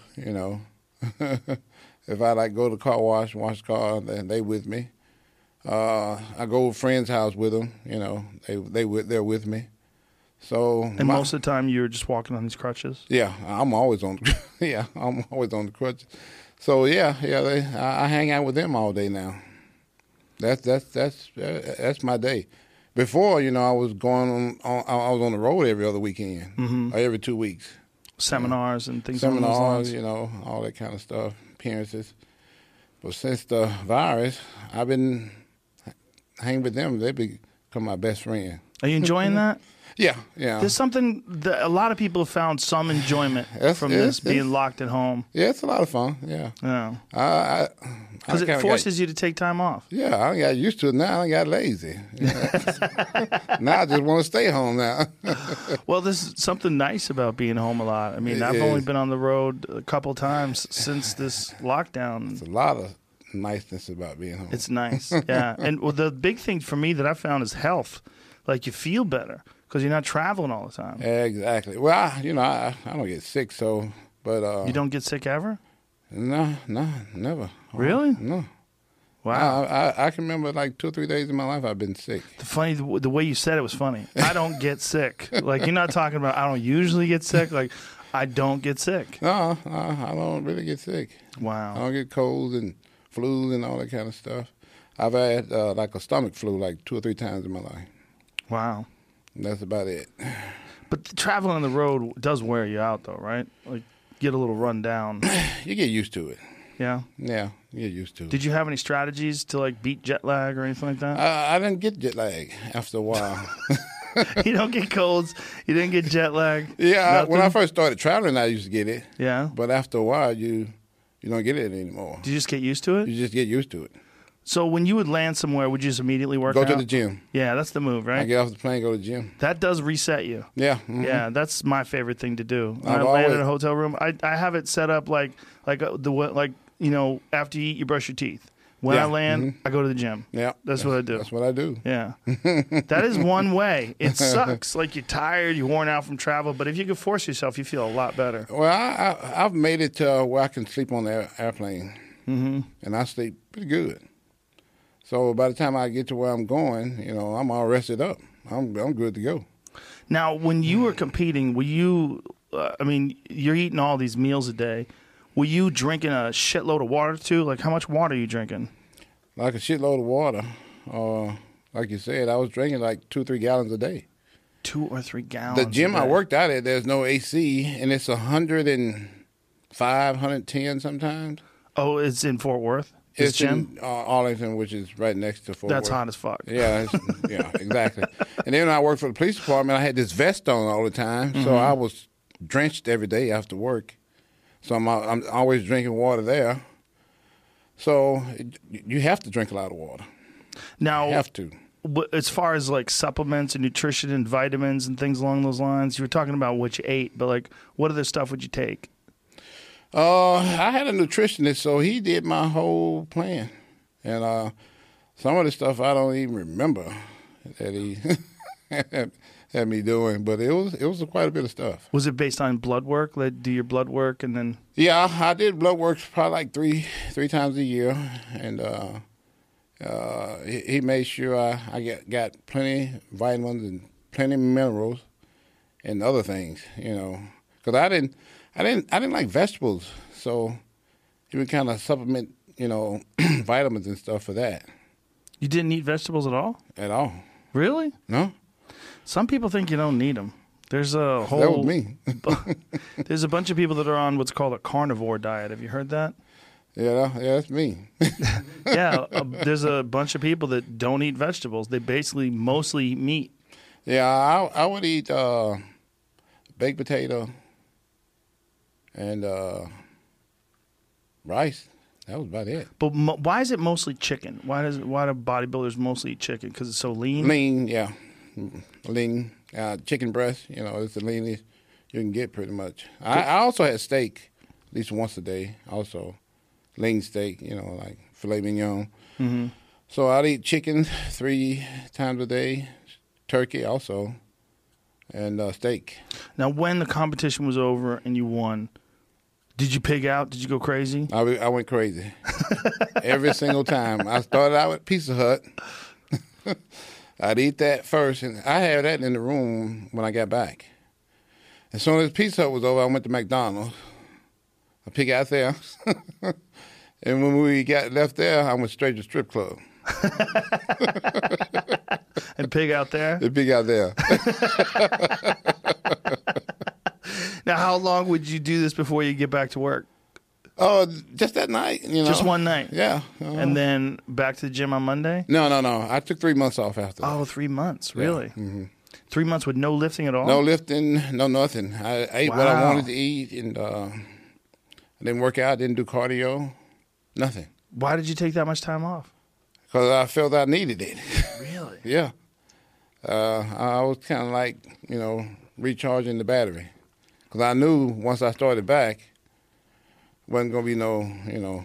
If I go to the car wash the car, then they with me. I go to a friend's house with them, they're with me. So
and most of the time you're just walking on these crutches?
Yeah, I'm always on the crutches. So I hang out with them all day now. That's my day. Before, I was I was on the road every other weekend, or every 2 weeks.
Seminars and things.
Seminars, all that kind of stuff, appearances. But since the virus, I've been hanging with them. They become my best friend.
Are you enjoying that?
Yeah.
There's something that a lot of people have found some enjoyment from this being locked at home.
Yeah, it's a lot of fun. Yeah.
Because it forces you to take time off.
Yeah, I got used to it now. I got lazy. Now I just want to stay home now.
Well, there's something nice about being home a lot. I mean, I've only been on the road a couple times since this lockdown.
It's a lot of niceness about being home.
It's nice, yeah. And the big thing for me that I found is health. Like, you feel better because you're not traveling all the time.
Exactly. Well, I don't get sick, but...
You don't get sick ever?
No, never.
Really?
No.
Wow.
I can remember like 2 or 3 days in my life I've been sick.
The way you said it was funny. I don't get sick. Like, you're not talking about I don't usually get sick. Like, I don't get sick.
No, I don't really get sick.
Wow.
I don't get colds and flus and all that kind of stuff. I've had like a stomach flu like 2 or 3 times in my life.
Wow.
That's about it.
But traveling on the road does wear you out, though, right? Like, get a little run down.
You get used to it.
Yeah?
Yeah, you get used to it.
Did you have any strategies to, like, beat jet lag or anything like that?
I didn't get jet lag after a while.
You don't get colds. You didn't get jet lag.
Yeah, when I first started traveling, I used to get it.
Yeah?
But after a while, you don't get it anymore.
Did you just get used to it?
You just get used to it.
So when you would land somewhere, would you just immediately work out?
Go to the gym.
Yeah, that's the move, right?
I get off the plane, go to the gym.
That does reset you.
Yeah. Mm-hmm.
Yeah, that's my favorite thing to do. When I land in a hotel room, I have it set up like after you eat, you brush your teeth. When I land, I go to the gym.
Yeah.
That's what I do.
That's what I do.
Yeah. That is one way. It sucks. Like, you're tired, you're worn out from travel, but if you can force yourself, you feel a lot better.
Well, I've made it to where I can sleep on the airplane. Mm-hmm. And I sleep pretty good. So by the time I get to where I'm going, I'm all rested up. I'm good to go.
Now, when you were competing, were you I mean, you're eating all these meals a day. Were you drinking a shitload of water too? Like, how much water are you drinking?
Like a shitload of water. Like you said, I was drinking like 2-3 gallons a day.
2 or 3 gallons.
The gym I worked out at, there's no AC, and it's 105, 110 sometimes.
Oh, it's in Fort Worth?
It's
gym?
in Arlington, which is right next to Fort Worth.
That's hot as fuck.
Yeah, yeah, exactly. And then when I worked for the police department, I had this vest on all the time, so I was drenched every day after work. So I'm always drinking water there. So you have to drink a lot of water.
Now,
you have to.
As far as like supplements and nutrition and vitamins and things along those lines, you were talking about what you ate, but like what other stuff would you take?
I had a nutritionist, so he did my whole plan. And some of the stuff I don't even remember that he had me doing, but it was quite a bit of stuff.
Was it based on blood work? Like, do your blood work and then?
Yeah, I did blood work probably like three times a year, and he made sure I got plenty of vitamins and plenty of minerals and other things, because I didn't like vegetables, so he would kind of supplement, vitamins and stuff for that.
You didn't eat vegetables at all?
At all.
Really?
No.
Some people think you don't need them. There's a whole.
That was me.
There's a bunch of people that are on what's called a carnivore diet. Have you heard that?
Yeah, that's me.
Yeah, there's a bunch of people that don't eat vegetables. They basically mostly eat meat.
Yeah, I would eat baked potato and rice. That was about it.
But why is it mostly chicken? Why do bodybuilders mostly eat chicken? Because it's so lean?
Lean, yeah. Lean. Chicken breast, it's the leanest you can get pretty much. I also had steak at least once a day also. Lean steak, like filet mignon. Mm-hmm. So I'd eat chicken 3 times a day, turkey also, and steak.
Now, when the competition was over and you won, did you pig out? Did you go crazy?
I went crazy. Every single time. I started out with Pizza Hut. I'd eat that first, and I had that in the room when I got back. As soon as Pizza Hut was over, I went to McDonald's. I pig out there. And when we got left there, I went straight to strip club.
And pig out there?
And pig out there.
Now, how long would you do this before you get back to work?
Oh, just that night,
Just one night?
Yeah.
And then back to the gym on Monday?
No. I took 3 months off after that.
Oh, 3 months, really?
Yeah. Mm-hmm.
3 months with no lifting at all?
No lifting, no nothing. I ate what I wanted to eat, and I didn't work out, didn't do cardio, nothing.
Why did you take that much time off?
Because I felt I needed it.
Really?
Yeah. I was kind of like, recharging the battery. Because I knew once I started back, wasn't going to be no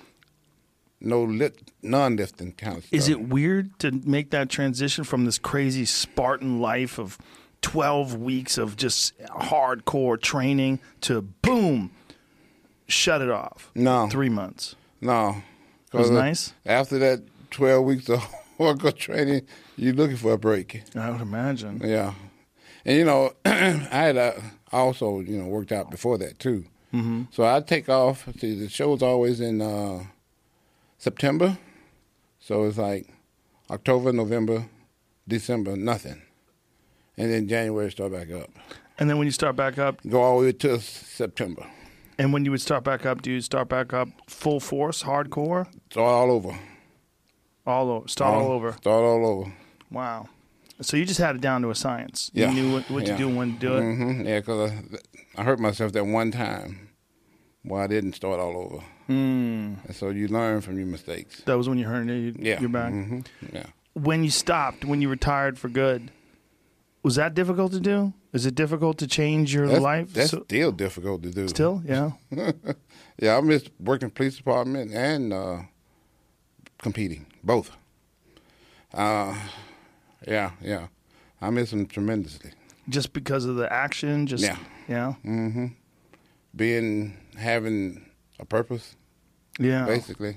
non-lifting kind of stuff.
Is it weird to make that transition from this crazy Spartan life of 12 weeks of just hardcore training to boom, shut it off?
No.
3 months.
No.
It was nice?
After that 12 weeks of hardcore training, you're looking for a break.
I would imagine.
Yeah. And, I had also, worked out before that, too. Mm-hmm. So I'd take off. See, the show was always in September. So it's like October, November, December, nothing. And then January start back up.
And then when you start back up?
Go all the way to September.
And when you would start back up, do you start back up full force, hardcore?
Start all over.
All over. Start all over.
Start all over.
Wow. So you just had it down to a science.
Yeah.
You knew what to do and when to do it?
Mm-hmm. Yeah, because I hurt myself that one time where I didn't start all over. And so you learn from your mistakes.
That was when you herniated your back?
Mm-hmm. Yeah.
When you stopped, when you retired for good, was that difficult to do? Is it difficult to change your life?
That's still difficult to do.
Still? Yeah.
Yeah, I miss working police department and competing, both. Yeah. I miss them tremendously.
Just because of the action?
Yeah.
Yeah?
Mm-hmm. Having a purpose.
Yeah.
Basically.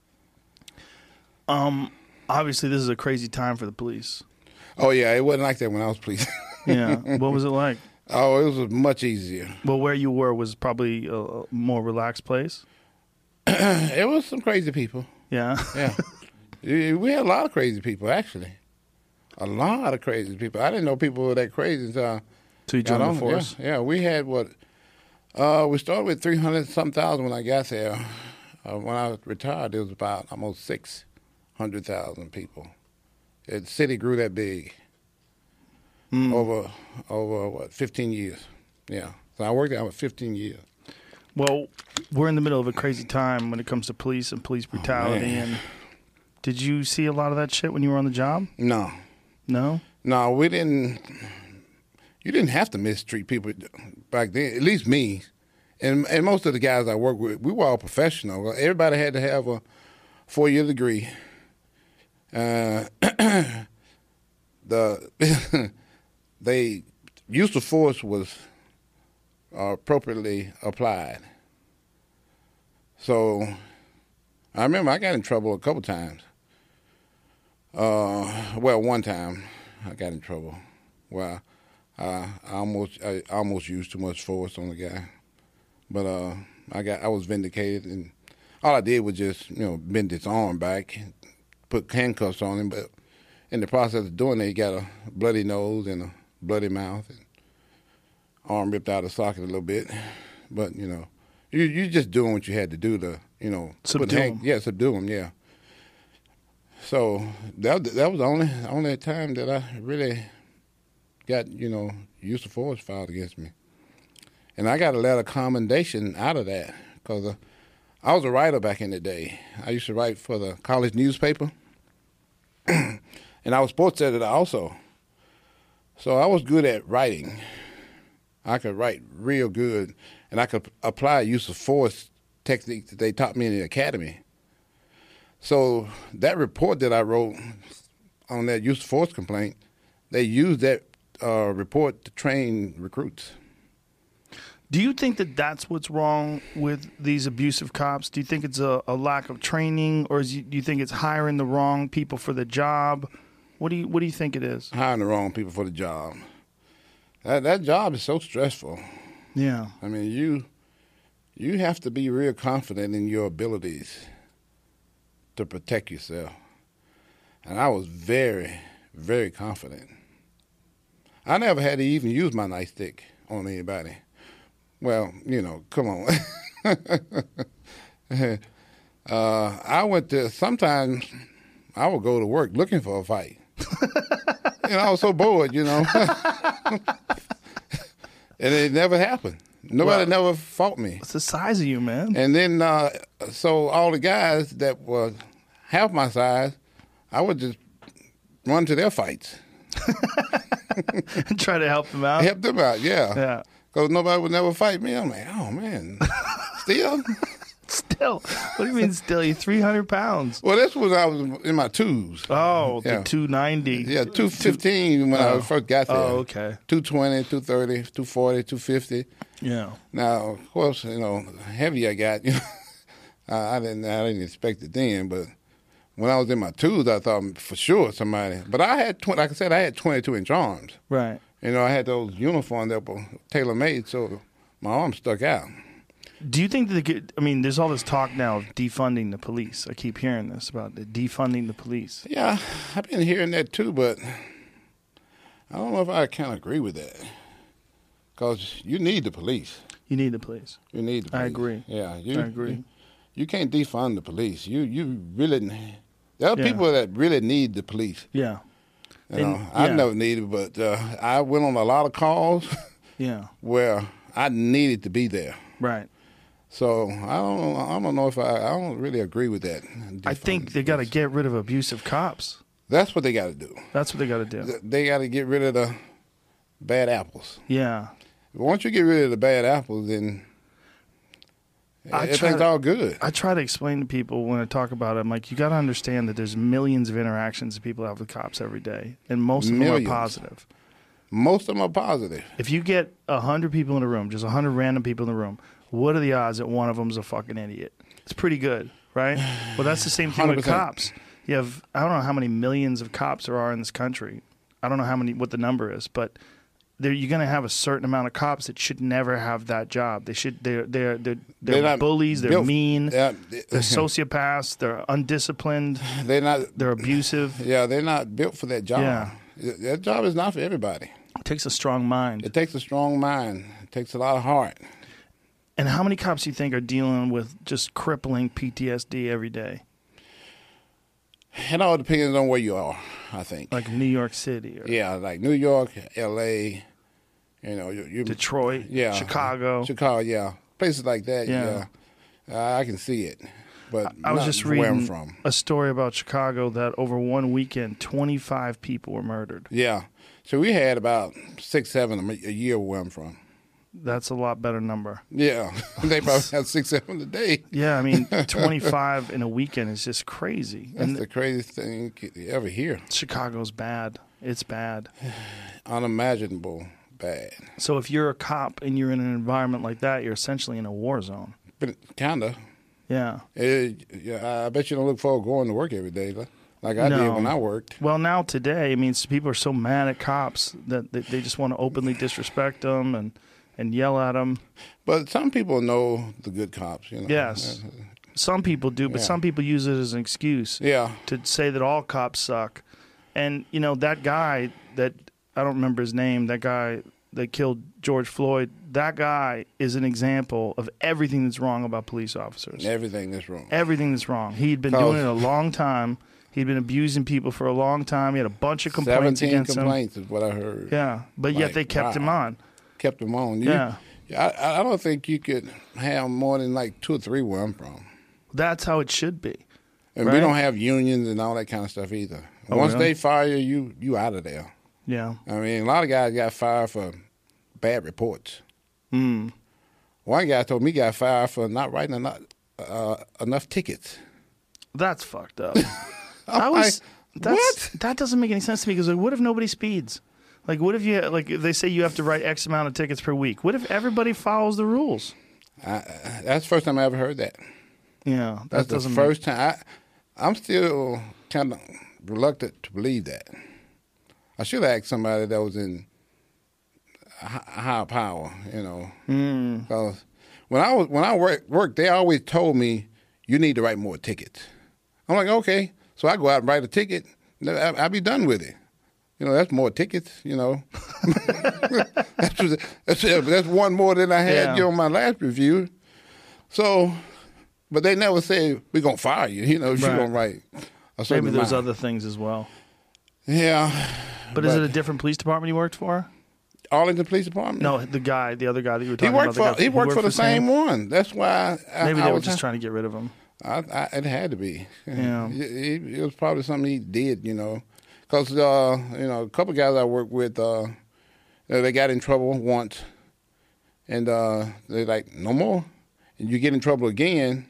Obviously, this is a crazy time for the police.
Oh, yeah. It wasn't like that when I was police.
Yeah. What was it like?
Oh, it was much easier.
Well, where you were was probably a more relaxed place.
It was some crazy people.
Yeah.
Yeah. We had a lot of crazy people, actually. A lot of crazy people. I didn't know people were that crazy until
you joined the force.
Yeah, we had we started with 300-something thousand when I got there. When I retired, there was about almost 600,000 people. The city grew that big over what, 15 years. Yeah. So I worked there for 15 years.
Well, we're in the middle of a crazy time when it comes to police and police brutality. And did you see a lot of that shit when you were on the job?
No.
No?
No, we didn't. You didn't have to mistreat people back then, at least me. And most of the guys I worked with, we were all professional. Everybody had to have a 4-year degree. The use of force was appropriately applied. So I remember I got in trouble a couple times. Well, one time I got in trouble. Well, I almost used too much force on the guy, but I was vindicated, and all I did was just bend his arm back, put handcuffs on him. But in the process of doing that, he got a bloody nose and a bloody mouth, and arm ripped out of socket a little bit. But you just doing what you had to do to
subdue him.
Yeah, subdue him. Yeah. So that was the only time that I really got use of force filed against me, and I got a letter of commendation out of that because I was a writer back in the day. I used to write for the college newspaper, and I was sports editor also. So I was good at writing. I could write real good, and I could apply use of force technique that they taught me in the academy. So that report that I wrote on that use of force complaint, they used that report to train recruits.
Do you think that that's what's wrong with these abusive cops? Do you think it's a lack of training, or do you think it's hiring the wrong people for the job? What do you think it is?
Hiring the wrong people for the job. That job is so stressful.
Yeah.
I mean, you have to be real confident in your abilities to protect yourself. And I was very, very confident. I never had to even use my nightstick on anybody. Well, come on. Sometimes I would go to work looking for a fight. I was so bored, And it never happened. Nobody never fought me.
It's the size of you, man.
And then, so all the guys that were half my size, I would just run to their fights.
And try to help them out?
Help them out, yeah.
Yeah.
Because nobody would never fight me. I'm like, oh, man, still?
Still? What do you mean still? You're 300 pounds.
Well, that's when I was in my twos.
Oh, yeah. The 290.
Yeah, 215 when I first got there.
Oh, okay.
220, 230, 240, 250.
Yeah.
Now, of course, heavy I got. I didn't expect it then, but when I was in my twos, I thought for sure somebody. But I had, like I said, I had 22-inch arms.
Right.
I had those uniforms that were tailor-made, so my arms stuck out.
Do you think that there's all this talk now of defunding the police. I keep hearing this about defunding the police.
Yeah, I've been hearing that too, but I don't know if I kind of agree with that. Because you need the police.
You need the police.
You need the police.
I agree.
Yeah,
I agree.
You can't defund the police. You really. There are people that really need the police.
Yeah.
I never needed, but I went on a lot of calls.
Yeah.
Where I needed to be there.
Right.
So I don't know if I don't really agree with that.
I think they got to get rid of abusive cops.
That's what they got to do.
That's what they got to do.
They got to get rid of the bad apples.
Yeah.
Once you get rid of the bad apples, then everything's all good.
I try to explain to people when I talk about it, I'm like, you got to understand that there's millions of interactions that people have with cops every day, and most of them are positive.
Most of them are positive.
If you get 100 people in a room, just 100 random people in the room, what are the odds that one of them's a fucking idiot? It's pretty good, right? Well, that's the same thing 100%. With cops. You have, I don't know how many millions of cops there are in this country. I don't know what the number is, but you're going to have a certain amount of cops that should never have that job. They're bullies. They're mean. They're sociopaths. They're undisciplined. They're abusive.
Yeah, they're not built for that job.
Yeah.
That job is not for everybody.
It takes a strong mind.
It takes a strong mind. It takes a lot of heart.
And how many cops do you think are dealing with just crippling PTSD every day?
It all depends on where you are, I think.
Like New York City.
Yeah, like New York, L.A.,
Detroit, Chicago.
Chicago, yeah. Places like that, yeah. I can see it. But
I was just reading a story about Chicago that over one weekend, 25 people were murdered.
Yeah. So we had about 6, 7 a year where I'm from.
That's a lot better number.
Yeah. They probably have 6, 7 a day.
Yeah, I mean, 25 in a weekend is just crazy.
That's the craziest thing you ever hear.
Chicago's bad. It's bad.
Unimaginable bad.
So if you're a cop and you're in an environment like that, you're essentially in a war zone.
Kind of.
Yeah.
I bet you don't look forward to going to work every day like I did when I worked.
Well, now today, I mean, people are so mad at cops that they just want to openly disrespect them and yell at them.
But some people know the good cops, you know.
Yes. Some people do, but some people use it as an excuse to say that all cops suck. And, you know, that guy that, I don't remember his name, that guy that killed George Floyd, that guy is an example of everything that's wrong about police officers.
Everything that's wrong.
Everything that's wrong. He'd been doing it a long time. He'd been abusing people for a long time. He had a bunch of complaints against him.
17 complaints is what I heard.
Yeah, but yet they kept him on.
Kept him on. I don't think you could have more than like 2 or 3 where I'm from.
That's how it should be.
And we don't have unions and all that kind of stuff either. Once they fire you, you out of there.
Yeah.
I mean, a lot of guys got fired for bad reports.
Mm.
One guy told me he got fired for not writing enough tickets.
That's fucked up. What? That doesn't make any sense to me because what if nobody speeds? Like, what if they say you have to write X amount of tickets per week? What if everybody follows the rules?
That's the first time I ever heard that.
Yeah,
that's the first time. I'm still kind of reluctant to believe that. I should have asked somebody that was in high power, you know. Because when I worked, they always told me you need to write more tickets. I'm like, okay. So I go out and write a ticket. I'll be done with it. You know, that's more tickets, you know. that's one more than I had on my last review. So, but they never say, we're going to fire you, you know, if you're going to write a certain
Maybe there's other things as well.
Yeah.
But is it a different police department you worked for?
Arlington Police Department?
No, the other guy that you were talking about.
He worked for the same one. That's why.
Maybe they were just trying to get rid of him.
It had to be.
Yeah.
It was probably something he did, you know. Because, you know, a couple of guys I worked with, they got in trouble once. And they're like, no more. And you get in trouble again,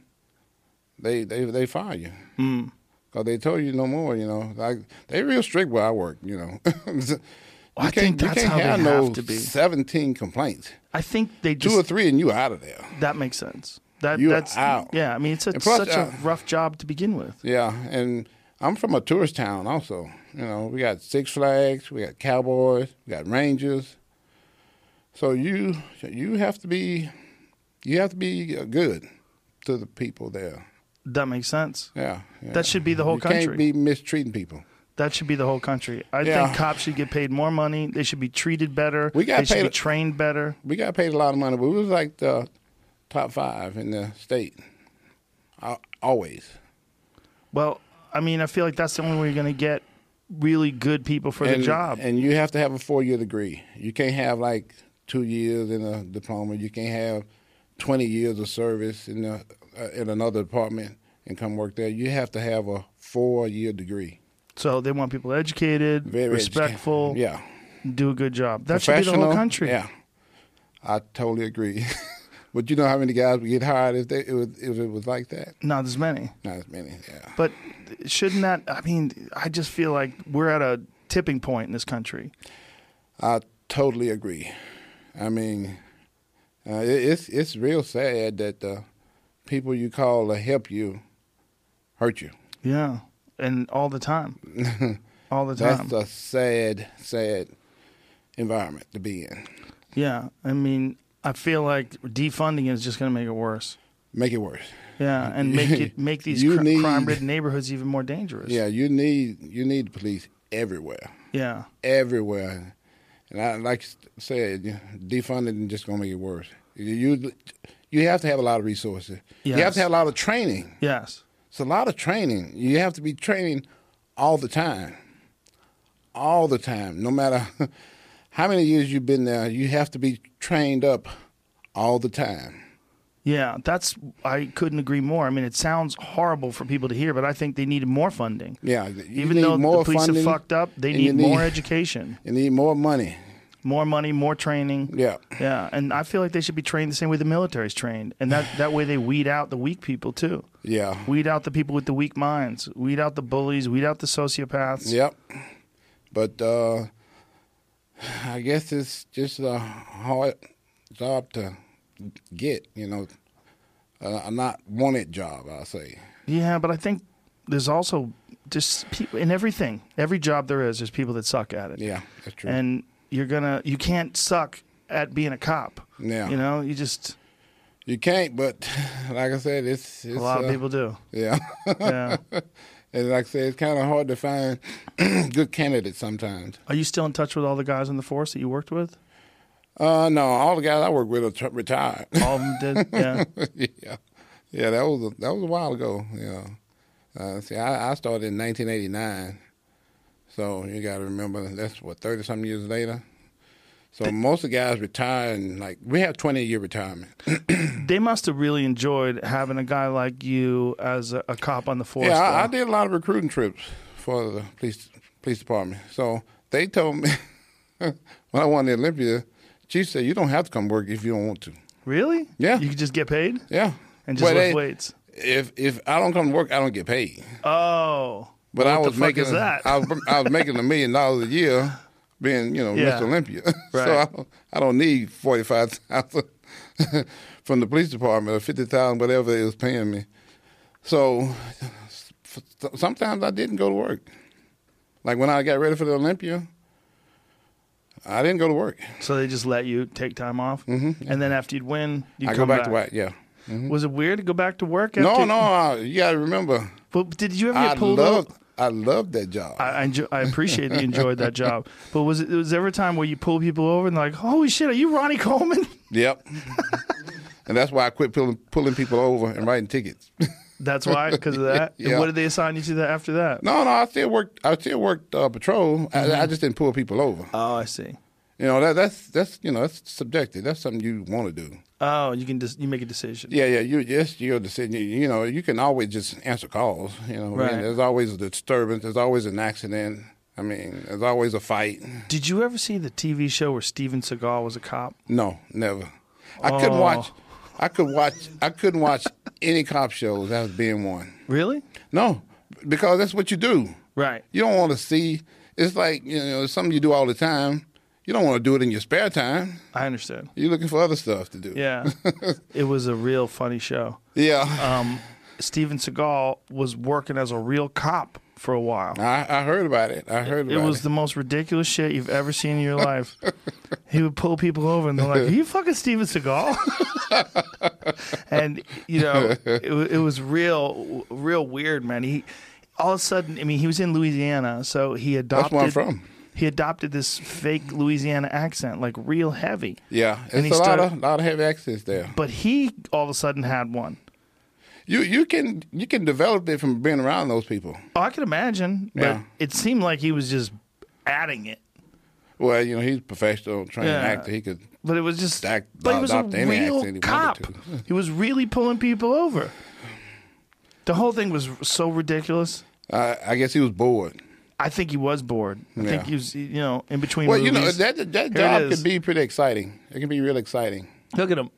they fire you. Because they told you no more, you know. Like, they're real strict where I work, you know.
I think that's how they have to be.
17 complaints.
I think they just
2 or 3 and you out of there.
That makes sense.
That's out.
Yeah, I mean it's such a rough job to begin with.
Yeah, and I'm from a tourist town also. You know, we got Six Flags, we got Cowboys, we got Rangers. So you have to be good to the people there.
That makes sense.
Yeah.
That should be the whole country.
You can't be mistreating people.
That should be the whole country. I think cops should get paid more money. They should be treated better. They should be trained better.
We got paid a lot of money, but we was like the top 5 in the state. Always.
Well, I mean, I feel like that's the only way you're going to get really good people for the job.
And you have to have a 4-year degree. You can't have like 2 years in a diploma. You can't have 20 years of service in another department and come work there. You have to have a 4-year degree. So
they want people educated, very respectful, do a good job. That should be the whole country.
Yeah, I totally agree. But you know how many guys would get hired if it was like that?
Not as many.
Not as many, yeah.
But shouldn't that, I mean, I just feel like we're at a tipping point in this country.
I totally agree. I mean, it's real sad that the people you call to help you hurt you.
Yeah, and all the time. All the time.
That's a sad environment to be in.
Yeah, I mean, I feel like defunding is just going to make it worse.
Make it worse.
Yeah, and make these crime-ridden neighborhoods even more dangerous.
Yeah, you need police everywhere.
Yeah,
everywhere. And I like I said, defunding is just going to make it worse. You have to have a lot of resources.
Yes.
You have to have a lot of training.
Yes,
it's a lot of training. You have to be training all the time. All the time, no matter how many years you've been there, you have to be trained up all the time.
Yeah, I couldn't agree more. I mean, it sounds horrible for people to hear, but I think they need more funding.
Yeah,
even though the police are fucked up, they need more education.
You need more money.
More money, more training.
Yeah.
Yeah, and I feel like they should be trained the same way the military's trained, and that way they weed out the weak people too.
Yeah.
Weed out the people with the weak minds. Weed out the bullies. Weed out the sociopaths.
Yep. But I guess it's just a hard job to get, a not wanted job, I'll say.
Yeah, but I think there's also just people in everything. Every job there's people that suck at it.
Yeah, that's true.
And you can't suck at being a cop.
Yeah.
You
can't, but like I said, it's
a lot of people do.
Yeah.
Yeah.
And like I said, it's kind of hard to find good candidates sometimes.
Are you still in touch with all the guys in the force that you worked with?
No, all the guys I worked with are retired.
All of them did? Yeah.
Yeah, that was a while ago. See, I started in 1989, so you got to remember that's 30-something years later. So most of the guys retire, and we have 20-year retirement.
They must have really enjoyed having a guy like you as a cop on the force.
Yeah, I did a lot of recruiting trips for the police department. So they told me when I won the Olympia, Chief said, you don't have to come work if you don't want to.
Really?
Yeah.
You could just get paid?
Yeah.
And just lift weights?
If I don't come to work, I don't get paid.
Oh.
But
what the fuck is that?
I was making $1 million a year being, Mr. Olympia.
Right.
So I don't need $45,000 from the police department or $50,000, whatever it was paying me. So sometimes I didn't go to work. Like when I got ready for the Olympia, I didn't go to work.
So they just let you take time off? Mm-hmm. And then after you'd win, you'd
come back to work, yeah. Mm-hmm.
Was it weird to go back to work?
No, you got to remember.
But did you ever get pulled over?
I loved that job.
I appreciate that you enjoyed that job. But was there ever a time where you pull people over and they're like, holy shit, are you Ronnie Coleman?
Yep. And that's why I quit pulling people over and writing tickets.
That's why, because of that?
Yeah.
And what did they assign you to after that?
No, I still worked patrol. Mm-hmm. I just didn't pull people over.
Oh, I see.
That's subjective. That's something you want to do.
Oh, you make a decision.
Yeah, your decision. You can always just answer calls.
Right.
There's always a disturbance. There's always an accident. I mean, there's always a fight.
Did you ever see the TV show where Steven Seagal was a cop?
No, never. I couldn't watch any cop shows. That was being one.
Really?
No, because that's what you do.
Right.
You don't want to see. It's like it's something you do all the time. You don't want to do it in your spare time.
I understand.
You're looking for other stuff to do.
Yeah. It was a real funny show.
Yeah.
Steven Seagal was working as a real cop for a while.
I heard about it. It
was the most ridiculous shit you've ever seen in your life. He would pull people over and they're like, are you fucking Steven Seagal? And, it was real weird, man. He all of a sudden, he was in Louisiana, so he adopted.
That's where I'm from.
He adopted this fake Louisiana accent, like real heavy.
Yeah, it's a lot of heavy accents there.
But he all of a sudden had one.
You can develop it from being around those people.
Oh, I can imagine. But it seemed like he was just adding it.
Well, he's a professional trained actor. He could.
But it was just.
But
he was a real cop. He was really pulling people over. The whole thing was so ridiculous.
I guess he was bored.
I think he was bored. I think he was, in between movies.
That job could be pretty exciting. It can be real exciting.
Look at him.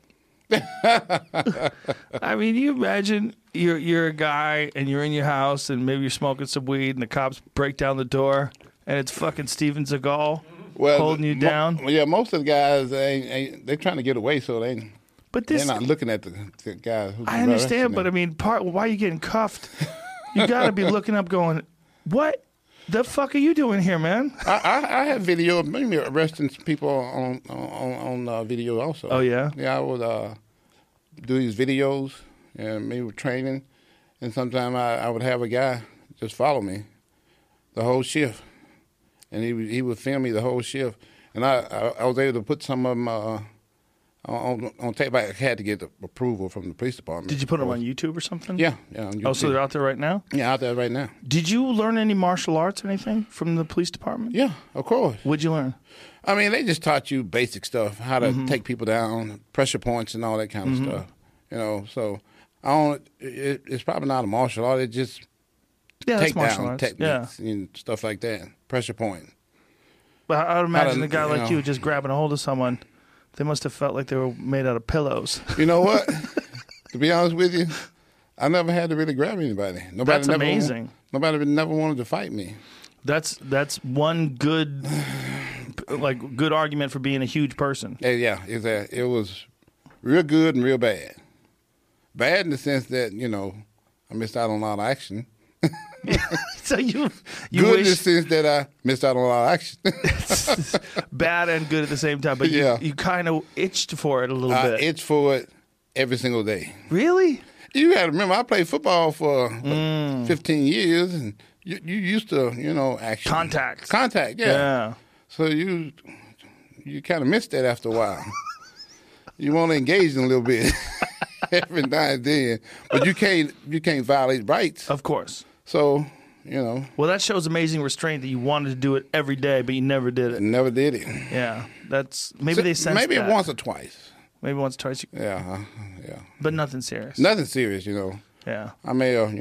You imagine you're a guy and you're in your house and maybe you're smoking some weed and the cops break down the door and it's fucking Steven Seagal holding you down.
Most of the guys they're trying to get away, so they're not looking at the guys.
I understand, but why are you getting cuffed? You got to be looking up, going, what? The fuck are you doing here, man?
I have video of me arresting people on video also.
Oh, yeah?
Yeah, I would do these videos and maybe training, and sometimes I would have a guy just follow me the whole shift, and he would film me the whole shift, and I was able to put some of them on tape. I had to get the approval from the police department.
Did you put them on YouTube or something?
Yeah, on YouTube.
Oh, so they're out there right now?
Yeah, out there right now.
Did you learn any martial arts or anything from the police department?
Yeah, of course.
What'd you learn?
I mean, they just taught you basic stuff, how to take people down, pressure points, and all that kind of stuff. You know, so it's probably not a martial art. It's just takedown techniques and stuff like that, pressure point.
But I would imagine a guy like you just grabbing a hold of someone. They must have felt like they were made out of pillows.
You know what? To be honest with you, I never had to really grab anybody.
That's amazing.
Nobody never wanted to fight me.
That's one good, good argument for being a huge person.
Yeah, exactly. It was real good and real bad. Bad in the sense that, you know, I missed out on a lot of action.
So you
good
wish...
in the sense that I missed out on a lot of action.
Bad and good at the same time, but you kind of itched for it a little bit.
I itched for it every single day.
Really?
You got to remember, I played football for 15 years, and you used to, you know, action. Contact, yeah. So you kind of missed that after a while. You want to engage in a little bit every now and then, but you can't violate rights.
Of course.
So, you know.
Well, that shows amazing restraint that you wanted to do it every day, but you never did it.
Never did it.
Yeah, they sensed
maybe
that.
Once or twice.
Maybe once or twice.
Yeah.
But nothing serious.
Nothing serious, you know.
Yeah.
I may have,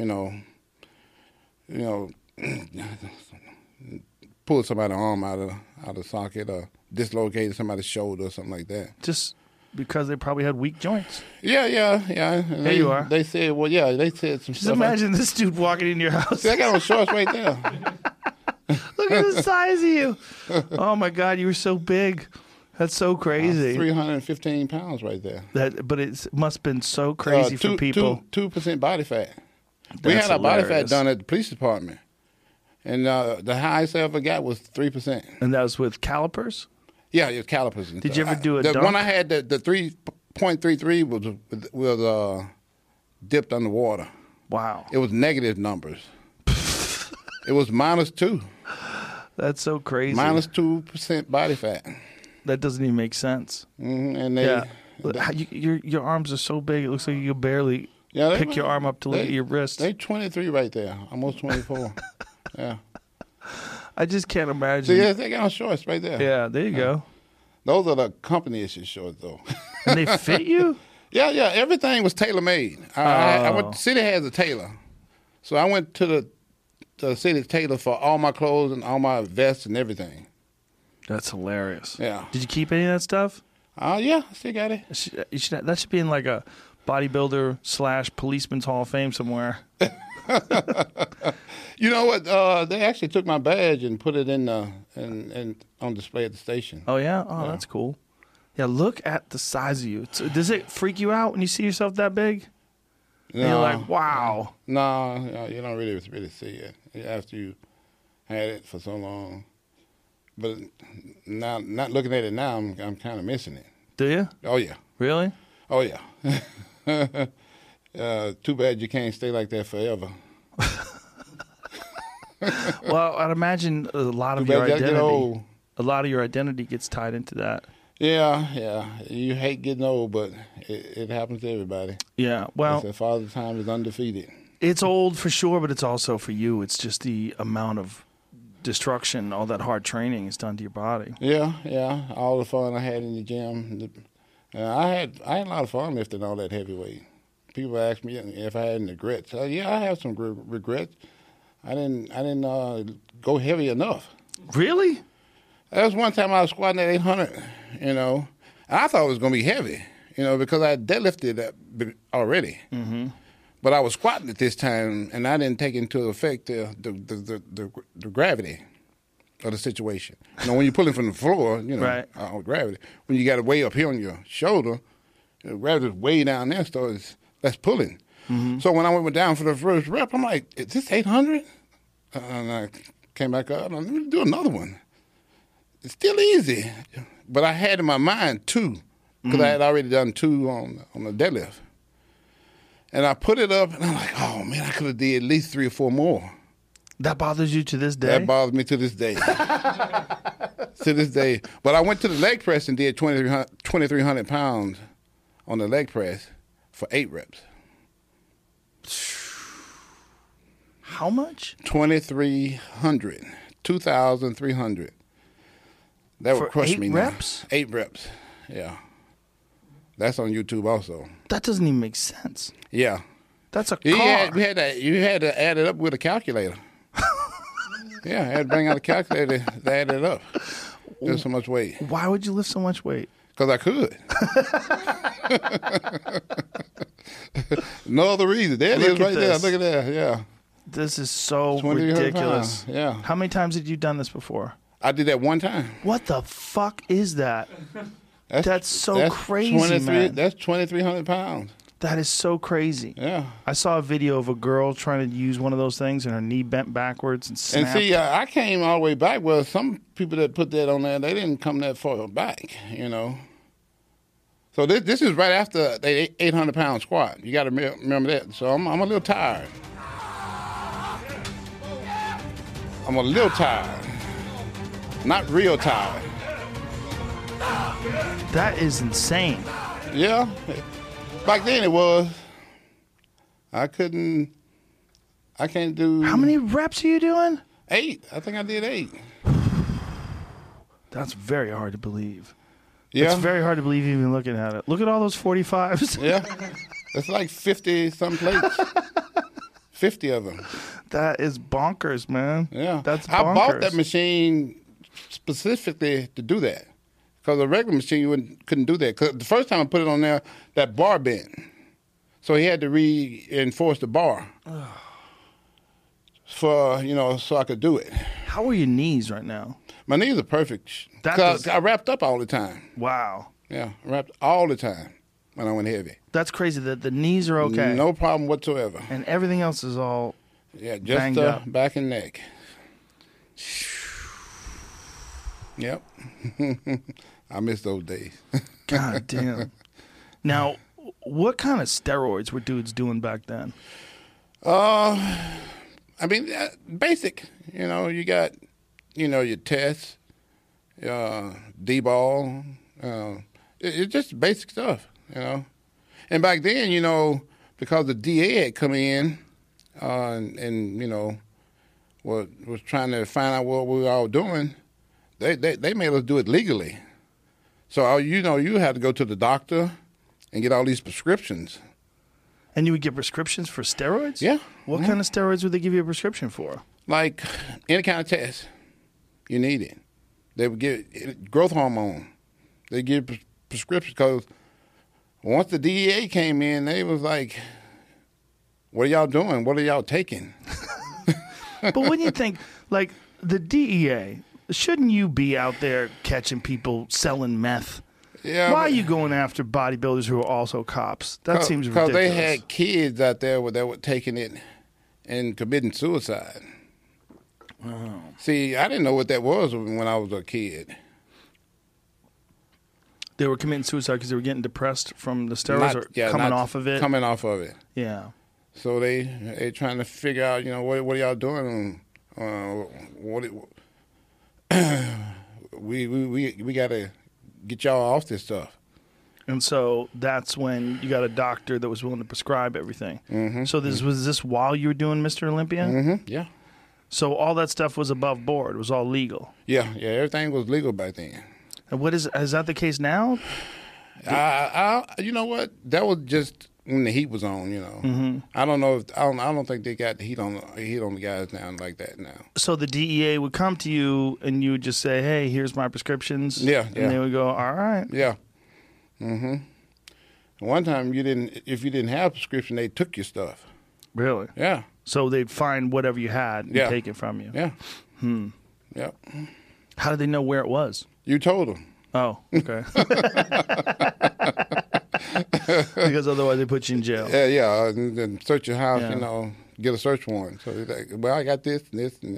pulled somebody's arm out of the socket or dislocated somebody's shoulder or something like that.
Just because they probably had weak joints.
Yeah.
There you are.
They said, they said some
Just
stuff.
imagine this dude walking into your house.
See, I got on shorts right there.
Look at the size of you. Oh, my God, you were so big. That's so crazy.
315 pounds right there.
But it must have been so crazy for people.
2% body fat. We had our body fat done at the police department. And the highest I ever got was 3%.
And that was with calipers?
Yeah, it was calipers.
Did you ever do a
dunk?
dunk?
One I had, the 3.33 was dipped underwater.
Wow.
It was negative numbers. It was -2.
That's so crazy.
-2% body fat.
That doesn't even make sense.
And
your arms are so big, it looks like you can barely pick your arm up to look at your wrist.
They 23 right there, almost 24. Yeah.
I just can't imagine.
See, they got on shorts right there.
Yeah, there you go.
Those are the company issue shorts, though.
And they fit you?
Yeah. Everything was tailor-made. The city has a tailor. So I went to the city tailor for all my clothes and all my vests and everything.
That's hilarious.
Yeah.
Did you keep any of that stuff?
Yeah, I still got it.
That should be in like a bodybuilder / policeman's hall of fame somewhere.
You know what? They actually took my badge and put it in on display at the station.
Oh, yeah? Oh, that's cool. Yeah, look at the size of you. Does it freak you out when you see yourself that big? No. And you're like, wow.
No, you don't really see it after you had it for so long. But now, not looking at it now, I'm kind of missing it.
Do you?
Oh, yeah.
Really?
Oh, yeah. Too bad you can't stay like that forever.
Well, I'd imagine a lot of your identity gets tied into that.
Yeah. You hate getting old, but it happens to everybody.
Yeah, well,
the Father Time is undefeated.
It's old for sure, but it's also for you. It's just the amount of destruction, all that hard training is done to your body.
Yeah. All the fun I had in the gym. I had a lot of fun lifting all that heavy weight. People ask me if I had any regrets. Yeah, I have some regrets. I didn't go heavy enough.
Really?
There was one time I was squatting at 800, and I thought it was going to be heavy, because I deadlifted that already. Mm-hmm. But I was squatting at this time, and I didn't take into effect the gravity of the situation. When you're pulling from the floor,
right.
Gravity. When you got it way up here on your shoulder, gravity's way down there, so that's pulling. Mm-hmm. So when I went down for the first rep, I'm like, is this 800? And came back up. Let me do another one. It's still easy. But I had in my mind 2 because I had already done 2 on the deadlift. And I put it up, and I'm like, oh, man, I could have did at least 3 or 4 more.
That bothers you to this day?
That bothers me to this day. To this day. But I went to the leg press and did 2,300 pounds on the leg press for 8 reps.
How much?
2,300. 2,300. That would crush me now.
8 reps?
8 reps, yeah. That's on YouTube also.
That doesn't even make sense.
Yeah.
That's a car.
You had to add it up with a calculator. Yeah, I had to bring out a calculator to add it up. There's so much weight.
Why would you lift so much weight?
Because I could. No other reason. There it is right there. Look at that, yeah.
This is so ridiculous.
Pounds. Yeah.
How many times had you done this before?
I did that one time.
What the fuck is that? That's so crazy, man.
That's 2,300 pounds.
That is so crazy.
Yeah.
I saw a video of a girl trying to use one of those things and her knee bent backwards and snapped.
And see, I came all the way back. Well, some people that put that on there, they didn't come that far back, you know. So this is right after the 800-pound squat. You got to remember that. So I'm a little tired. I'm a little tired. Not real tired.
That is insane.
Yeah. Back then it was. I can't do.
How many reps are you doing?
8. I think I did 8.
That's very hard to believe.
Yeah.
It's very hard to believe even looking at it. Look at all those 45s.
Yeah. It's like 50-some plates. 50 of them.
That is bonkers, man.
Yeah.
That's bonkers.
I bought that machine specifically to do that. Because a regular machine, you couldn't do that. Because the first time I put it on there, that bar bent. So he had to reinforce the bar so I could do it.
How are your knees right now?
My knees are perfect. Because I wrapped up all the time.
Wow.
Yeah, wrapped all the time when I went heavy.
That's crazy that the knees are okay.
No problem whatsoever.
And everything else is all
just back and neck. Yep. I miss those days.
God damn. Now, what kind of steroids were dudes doing back then?
I mean, basic. You know, you got, your tests, D-ball. It's just basic stuff, And back then, because the DA had come in and was trying to find out what we were all doing, they made us do it legally. So, you had to go to the doctor and get all these prescriptions.
And you would get prescriptions for steroids?
Yeah.
What kind of steroids would they give you a prescription for?
Like any kind of test you needed. They would give growth hormone. They give prescriptions because once the DEA came in, they was like, what are y'all doing? What are y'all taking?
But when you think, like, the DEA, shouldn't you be out there catching people selling meth?
Yeah.
Why are you going after bodybuilders who are also cops? That seems ridiculous.
Because they had kids out there that were taking it and committing suicide.
Oh.
See, I didn't know what that was when I was a kid.
They were committing suicide because they were getting depressed from the steroids coming off of it?
Coming off of it.
Yeah.
So they trying to figure out, what are y'all doing? We got to get y'all off this stuff.
And so that's when you got a doctor that was willing to prescribe everything.
Mm-hmm.
So was this while you were doing Mr. Olympia?
Mm-hmm. Yeah.
So all that stuff was above board. It was all legal.
Yeah. Everything was legal back then.
And is that the case now?
You know what? That was just when the heat was on.
Mm-hmm.
I don't know I don't think they got the heat on the guys now like that now.
So the DEA would come to you and you would just say, "Hey, here's my prescriptions."
Yeah.
And they would go, "All right."
Yeah. Mm-hmm. One time if you didn't have a prescription, they took your stuff.
Really?
Yeah.
So they'd find whatever you had and take it from you.
Yeah. Yep.
How did they know where it was?
You told them.
Oh, okay. Because otherwise they put you in jail.
Yeah, and search your house, get a search warrant. So they're like, well, I got this and this and that.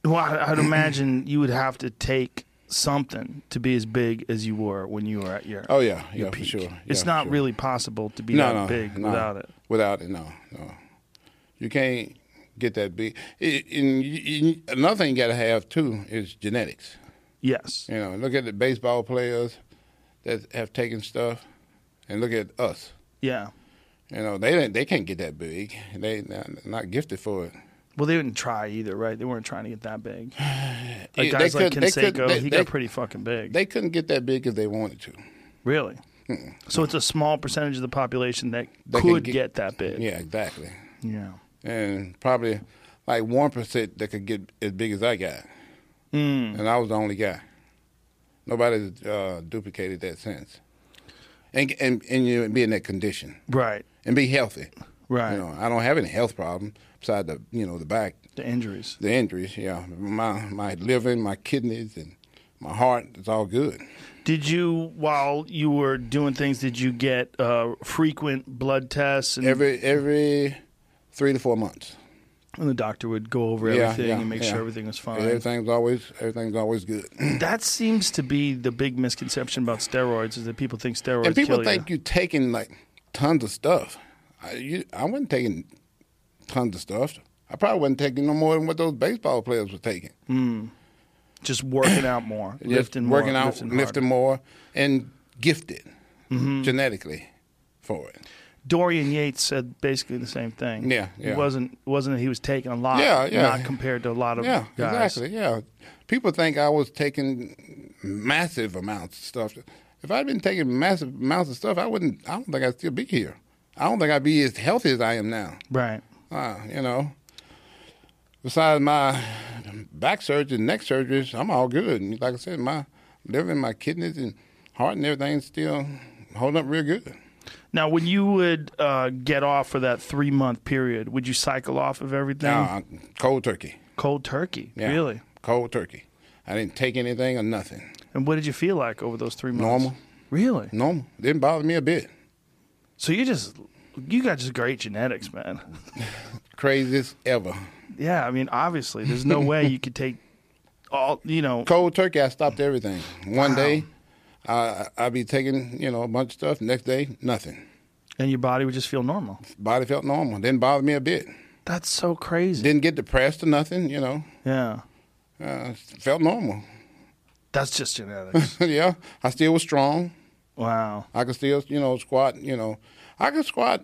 Well, I'd imagine you would have to take something to be as big as you were when you were at your
peak.
For
sure.
It's
for
not
sure.
really possible to be that big without it.
Without it, no. You can't get that big. Another thing you got to have too is genetics.
Yes.
Look at the baseball players that have taken stuff, and look at us.
Yeah.
They can't get that big. They're not gifted for it.
Well, they didn't try either, right? They weren't trying to get that big. Like guys like Canseco, he got pretty fucking big.
They couldn't get that big if they wanted to.
Really? Mm-mm. So it's a small percentage of the population that could get that big.
Yeah, exactly.
Yeah.
And probably like 1% that could get as big as I got. And I was the only guy. Nobody's duplicated that since. And you be in that condition.
Right.
And be healthy.
Right.
I don't have any health problem besides the back.
The injuries.
The injuries, yeah. My liver, my kidneys, and my heart, it's all good.
Did you, while you were doing things, did you get frequent blood tests? And
every 3 to 4 months.
And the doctor would go over everything and make sure everything was fine.
Everything's always good.
That seems to be the big misconception about steroids, is that people think steroids kill you.
And people think you're taking like tons of stuff. I wasn't taking tons of stuff. I probably wasn't taking no more than what those baseball players were taking.
Just working out more, lifting
more, and gifted genetically for it.
Dorian Yates said basically the same thing.
Yeah.
It wasn't that he was taking a lot, not compared to a lot of guys.
Exactly, yeah. People think I was taking massive amounts of stuff. If I'd been taking massive amounts of stuff, I don't think I'd still be here. I don't think I'd be as healthy as I am now.
Right.
Besides my back surgery and neck surgeries, I'm all good. And like I said, my liver and my kidneys and heart and everything's still holding up real good.
Now, when you would get off for that 3-month period, would you cycle off of everything?
No, cold turkey.
Cold turkey?
Yeah,
really?
Cold turkey. I didn't take anything or nothing.
And what did you feel like over those 3 months?
Normal.
Really?
Normal. Didn't bother me a bit.
So you got just great genetics, man.
Craziest ever.
Yeah, I mean, obviously, there's no way you could take all,
Cold turkey, I stopped everything. One day, I'd be taking, a bunch of stuff. Next day, nothing.
And your body would just feel normal.
Body felt normal. Didn't bother me a bit.
That's so crazy.
Didn't get depressed or nothing,
Yeah.
Felt normal.
That's just genetics.
Yeah. I still was strong.
Wow.
I could still, squat, I could squat,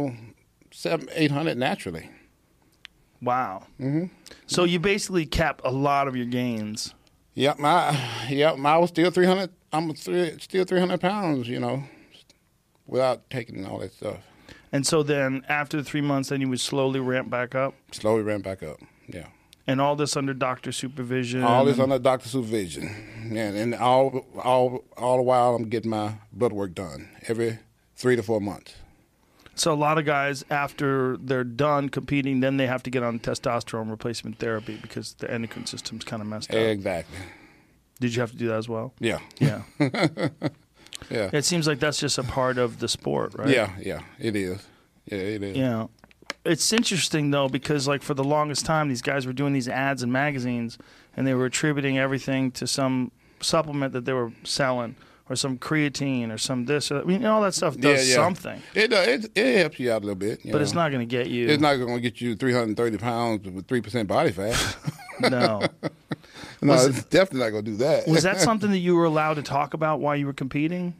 700-800 naturally.
Wow.
Mm-hmm.
So you basically kept a lot of your gains.
I was still 300. I'm still 300 pounds, without taking all that stuff.
And so then after the 3 months, then you would slowly ramp back up?
Slowly ramp back up, yeah.
And all this under doctor supervision?
All this under doctor supervision. And all the while I'm getting my blood work done every 3 to 4 months.
So a lot of guys, after they're done competing, then they have to get on testosterone replacement therapy because the endocrine system's kind of messed up.
Exactly.
Did you have to do that as well?
Yeah.
Yeah.
Yeah.
It seems like that's just a part of the sport, right?
Yeah, it is. Yeah, it is.
Yeah. It's interesting, though, because like for the longest time, these guys were doing these ads in magazines, and they were attributing everything to some supplement that they were selling, or some creatine, or some this. I mean, all that stuff does something.
It helps you out a little bit.
But it's not going to get you.
It's not going to get you 330 pounds with 3% body fat.
No.
No, it's definitely not going to do that.
Was that something that you were allowed to talk about while you were competing?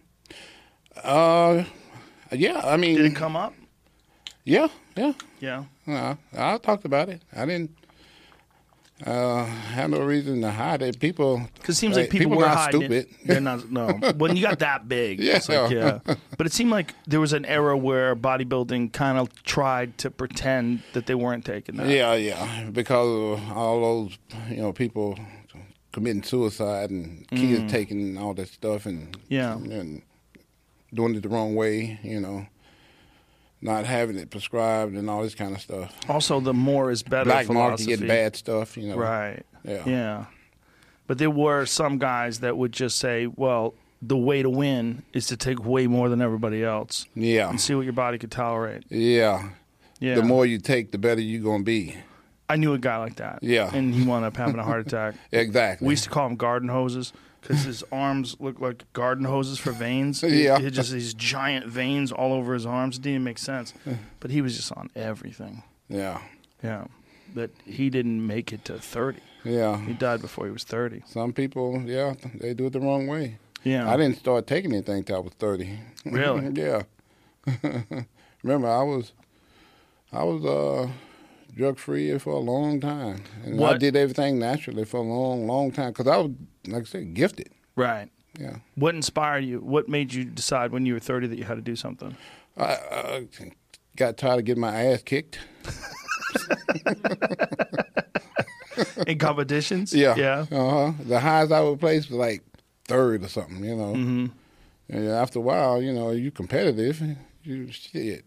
Yeah, I mean.
Did it come up?
Yeah.
Yeah.
I talked about it. I didn't have no reason to hide it. Because
it seems like people were
not
hiding
stupid.
It. They're not. No. When you got that big,
yeah.
It's like, yeah. But it seemed like there was an era where bodybuilding kind of tried to pretend that they weren't taking that.
Yeah. Because of all those, people committing suicide and kids taking all that stuff and doing it the wrong way, not having it prescribed and all this kind of stuff.
Also, the more is better
Black
philosophy.
market getting bad stuff,
Right.
Yeah.
But there were some guys that would just say, well, the way to win is to take way more than everybody else.
Yeah.
And see what your body could tolerate.
Yeah.
Yeah.
The more you take, the better you're going to be.
I knew a guy like that.
Yeah.
And he wound up having a heart attack.
Exactly.
We used to call him garden hoses because his arms looked like garden hoses for veins.
Yeah.
He had just these giant veins all over his arms. It didn't make sense. But he was just on everything.
Yeah.
Yeah. But he didn't make it to 30.
Yeah.
He died before he was 30.
Some people, yeah, they do it the wrong way.
Yeah.
I didn't start taking anything till I was 30.
Really?
Yeah. Remember, I was drug free for a long time, and I did everything naturally for a long, long time because I was, like I said, gifted.
Right.
Yeah.
What inspired you? What made you decide when you were 30 that you had to do something?
I got tired of getting my ass kicked.
In competitions?
Yeah.
Yeah.
The highest I would place was like third or something, you know.
Mm-hmm.
And after a while, you know, you competitive. The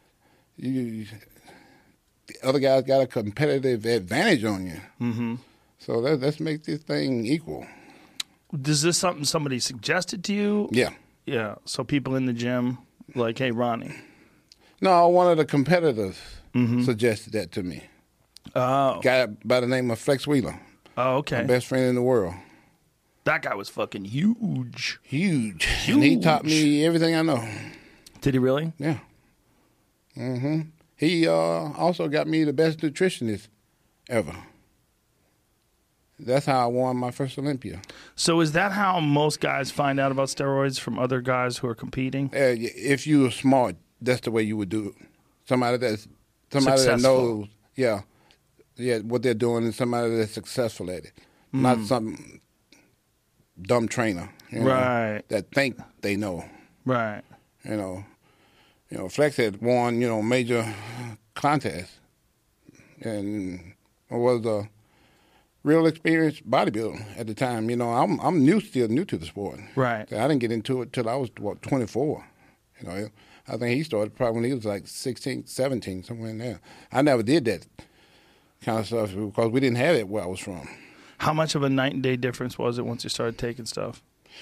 other guys got a competitive advantage on you.
Mm-hmm.
So let's make this thing equal.
Is this something somebody suggested to you?
Yeah.
Yeah. So people in the gym, like, hey, Ronnie.
No, one of the competitors suggested that to me.
Oh.
Guy by the name of Flex Wheeler.
Oh, okay.
My best friend in the world.
That guy was fucking huge.
Huge. And he taught me everything I know.
Did he really?
Yeah. Mm-hmm. He also got me the best nutritionist ever. That's how I won my first Olympia.
So is that how most guys find out about steroids, from other guys who are competing?
If you were smart, that's the way you would do it. Somebody that knows, yeah, what they're doing, and somebody that's successful at it, not some dumb trainer,
right?
That think they know,
right?
You know, Flex had won, major contests, and was a real experienced bodybuilder at the time. You know, I'm still new to the sport.
Right.
I didn't get into it till I was 24. You know, I think he started probably when he was like 16, 17, somewhere in there. I never did that kind of stuff because we didn't have it where I was from.
How much of a night and day difference was it once you started taking stuff?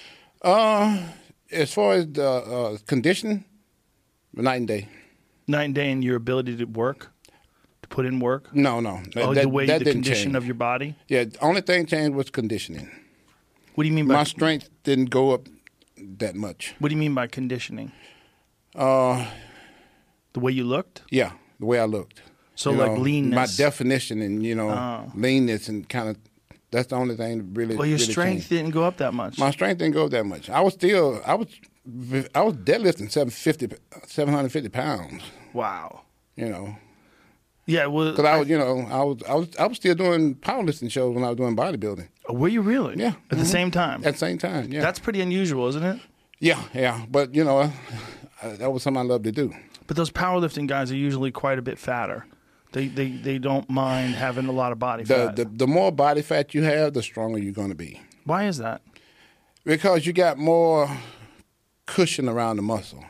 As far as the conditioning, night and day.
Night and day in your ability to work, to put in work?
No.
The condition of your body?
Yeah, the only thing changed was conditioning.
What do you mean by...
My strength didn't go up that much.
What do you mean by conditioning? The way you looked?
Yeah, the way I looked.
So leanness.
My definition and, leanness and kind of, that's the only thing that really
Well, your
really
strength
changed.
didn't go up that much.
My strength didn't go up that much. I was deadlifting 750 pounds.
Wow.
Yeah, well, because I was still doing powerlifting shows when I was doing bodybuilding.
Were you really?
Yeah.
At the same time?
At the same time, yeah.
That's pretty unusual, isn't it?
Yeah. But, that was something I loved to do.
But those powerlifting guys are usually quite a bit fatter. They don't mind having a lot of body fat.
The more body fat you have, the stronger you're going to be.
Why is that?
Because you got more cushion around the muscle.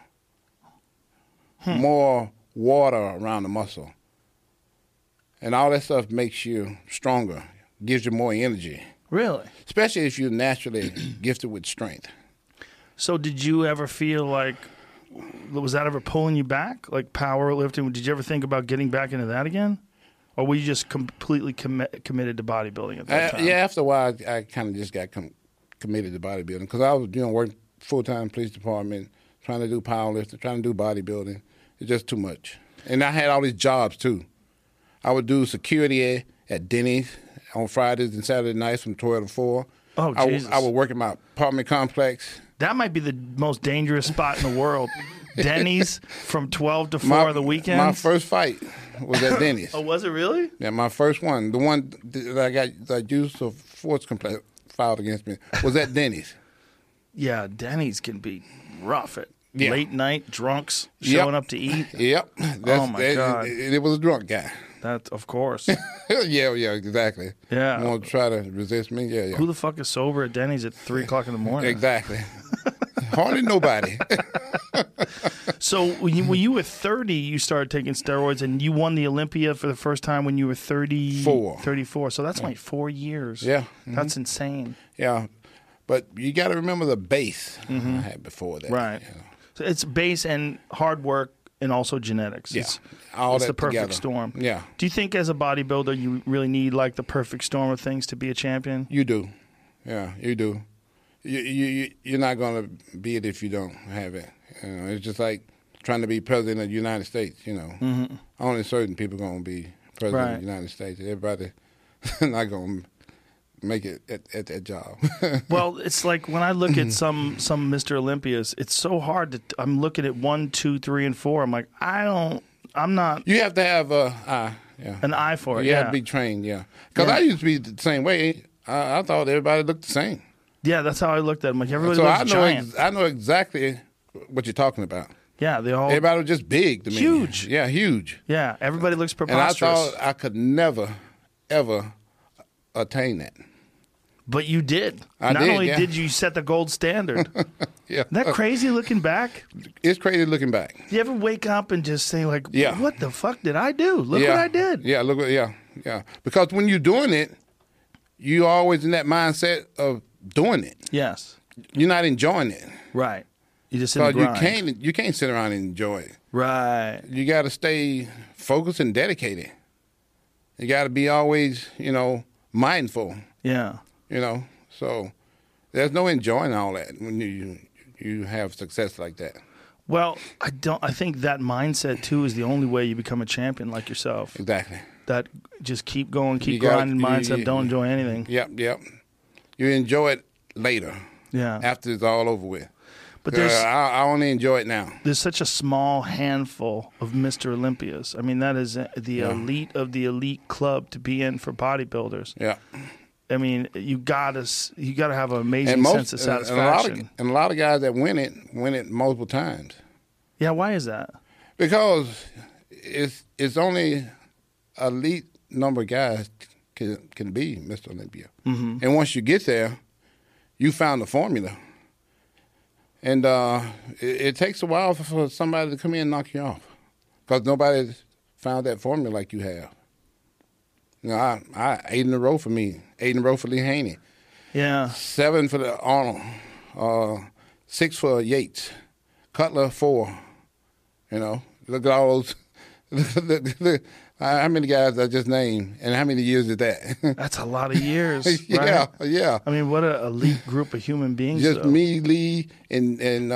More water around the muscle. And all that stuff makes you stronger, gives you more energy.
Really?
Especially if you're naturally gifted with strength.
So did you ever feel like, was that ever pulling you back? Like powerlifting? Did you ever think about getting back into that again? Or were you just completely committed to bodybuilding at that time?
Yeah, after a while, I kind of just got committed to bodybuilding because I was, working full-time police department, trying to do powerlifting, trying to do bodybuilding. It's just too much. And I had all these jobs, too. I would do security at Denny's on Fridays and Saturday nights from 12 to 4.
Oh, Jesus.
I would work in my apartment complex.
That might be the most dangerous spot in the world. Denny's from 12 to 4 on the weekends?
My first fight was at Denny's.
Oh, was it really?
Yeah, my first one. The one that I used a force complaint filed against me was at Denny's.
Yeah, Denny's can be rough at late night, drunks showing up to eat.
Yep.
Oh, my God.
It was a drunk guy.
That, of course.
yeah, exactly.
Yeah.
You want to try to resist me? Yeah.
Who the fuck is sober at Denny's at 3 o'clock in the morning?
Exactly. Hardly nobody.
So when you were 30, you started taking steroids, and you won the Olympia for the first time when you were 34. So that's like 4 years.
Yeah. Mm-hmm.
That's insane.
Yeah. But you got to remember the base I had before that.
Right. So it's base and hard work and also genetics.
Yeah,
It's
all
the
that
perfect
together.
storm.
Yeah,
Do you think as a bodybuilder you really need like the perfect storm of things to be a champion?
you do. Yeah, you do. You're not going to be it if you don't have it. You know, it's just like trying to be president of the United States. You know, only certain people going to be president of the United States. Everybody not going to make it at that job.
Well, it's like when I look at some Mr. Olympias, it's so hard to. I'm looking at 1, 2, 3, and 4. I'm like, I'm not.
You have to have
an eye for it.
You have to be trained. Yeah, because I used to be the same way. I thought everybody looked the same.
Yeah, that's how I looked at them. Like everybody
So
looks giant.
I know exactly what you're talking about.
Yeah, they all.
Everybody was just big to me.
Huge.
Yeah, huge.
Yeah, everybody looks
And I
preposterous.
thought I could never, ever attain that.
But you did.
I
Not
did,
only
yeah.
did you set the gold standard.
Yeah.
Isn't that crazy looking back?
It's crazy looking back.
Do you ever wake up and just say like,
Yeah.
what the fuck did I do? Look
yeah.
what I did.
Yeah, look what, yeah. Because when you're doing it, you're always in that mindset of doing it.
Yes.
You're not enjoying it.
Right. You just in the
Because
grind.
you can't sit around and enjoy it.
Right.
You got to stay focused and dedicated. You got to be always, mindful,
Yeah.
So there's no enjoying all that when you have success like that.
Well, I think that mindset too is the only way you become a champion like yourself.
Exactly.
That just keep going, keep
You gotta-
grinding mindset, don't enjoy anything.
Yep. You enjoy it later.
Yeah.
After it's all over with.
But there's
I only enjoy it now.
there's such a small handful of Mr. Olympias. I mean, that is the elite of the elite club to be in for bodybuilders.
Yeah.
I mean, you gotta have an amazing sense of satisfaction.
And a lot of guys that win it multiple times.
Yeah, why is that?
Because it's only elite number of guys can be Mr. Olympia. Mm-hmm. And once you get there, you found the formula. And it takes a while for somebody to come in and knock you off. Because nobody found that formula like you have. I 8 in a row for me. 8 in a row for Lee Haney.
Yeah. 7
for the Arnold. 6 for Yates. Cutler 4. Look at all those. Look, how many guys I just named, and how many years is that?
That's a lot of years. Right?
Yeah.
I mean, what an elite group of human beings.
Just
though.
me, Lee, and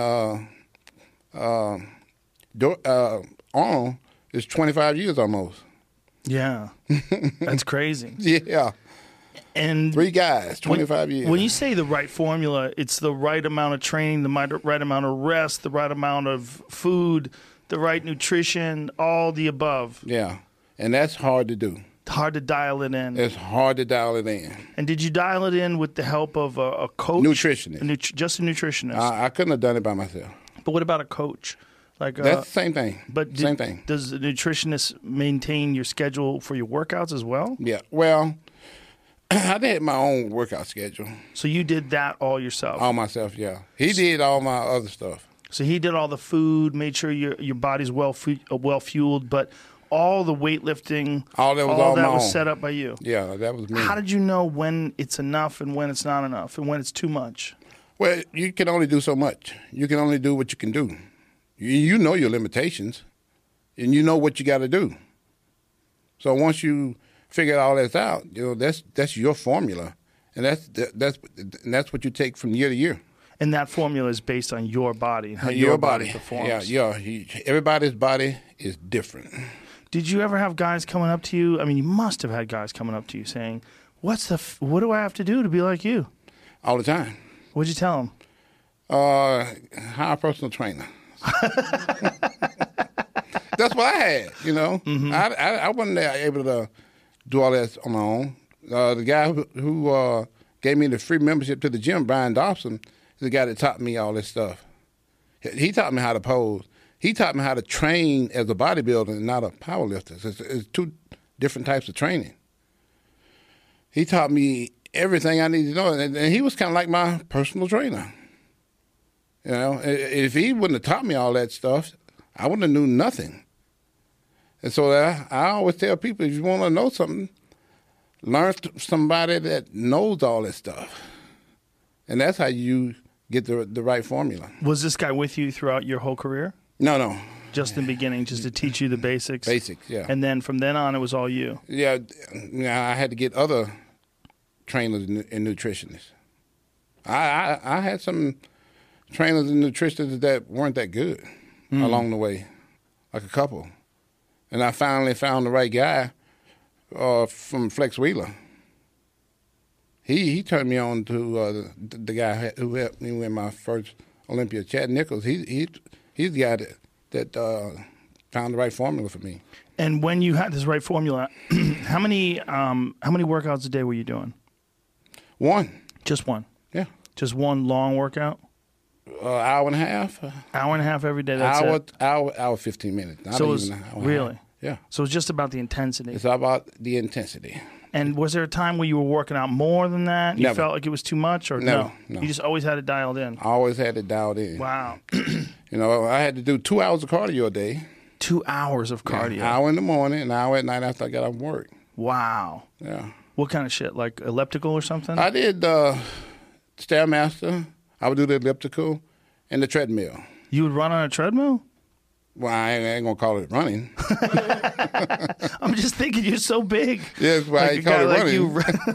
Arnold is 25 years almost.
Yeah. That's crazy.
Yeah.
And
3 guys, 25 years.
When you say the right formula, it's the right amount of training, the right amount of rest, the right amount of food, the right nutrition, all the above.
Yeah. And that's hard to do.
It's hard to dial it in.
It's hard to dial it in.
And did you dial it in with the help of a coach?
Nutritionist.
Just a nutritionist.
I couldn't have done it by myself.
But what about a coach?
That's the same thing. Same thing.
Does the nutritionist maintain your schedule for your workouts as well?
Yeah. Well, I did my own workout schedule.
So you did that all yourself?
All myself, yeah. He did all my other stuff.
So he did all the food, made sure your body's well fueled, but all the weightlifting, all that was set up by you.
Yeah, that was me.
How did you know when it's enough and when it's not enough and when it's too much?
Well, you can only do so much. You can only do what you can do. You know your limitations, and you know what you got to do. So once you figure all this out, that's your formula, and that's what you take from year to year.
And that formula is based on your body and how
your
body performs.
Yeah. Everybody's body is different.
Did you ever have guys coming up to you? I mean, you must have had guys coming up to you saying, what do I have to do to be like you?
All the time.
What'd you tell them?
Hire a personal trainer. That's what I had, Mm-hmm. I wasn't able to do all that on my own. The guy who gave me the free membership to the gym, Brian Dobson, is the guy that taught me all this stuff. He taught me how to pose. He taught me how to train as a bodybuilder and not a powerlifter. It's 2 different types of training. He taught me everything I needed to know, and he was kind of like my personal trainer. If he wouldn't have taught me all that stuff, I wouldn't have knew nothing. And so I always tell people, if you want to know something, learn somebody that knows all this stuff. And that's how you get the right formula.
Was this guy with you throughout your whole career?
No.
just in the beginning, just to teach you the basics.
Basics, yeah.
And then from then on, it was all you.
Yeah, I had to get other trainers and nutritionists. I had some trainers and nutritionists that weren't that good along the way, like a couple. And I finally found the right guy from Flex Wheeler. He turned me on to the guy who helped me win my first Olympia, Chad Nichols. He's the guy that found the right formula for me.
And when you had this right formula, how many workouts a day were you doing?
One.
Just one?
Yeah.
Just one long workout?
Hour and a half.
Hour and a half every day. That's it.
Hour 15 minutes. Not
so
even an hour
really?
Yeah.
So it's just about the intensity.
It's about the intensity.
And was there a time where you were working out more than that? You
Never.
felt like it was too much, or
No.
You just always had it dialed in.
I always had it dialed in.
Wow.
I had to do 2 hours of cardio a day.
2 hours of cardio.
An hour in the morning, an hour at night after I got off work.
Wow.
Yeah.
What kind of shit? Like elliptical or something?
I did Stairmaster. I would do the elliptical and the treadmill.
You would run on a treadmill?
Well, I ain't gonna call it running.
I'm just thinking you're so big.
Yeah, that's why I call it running.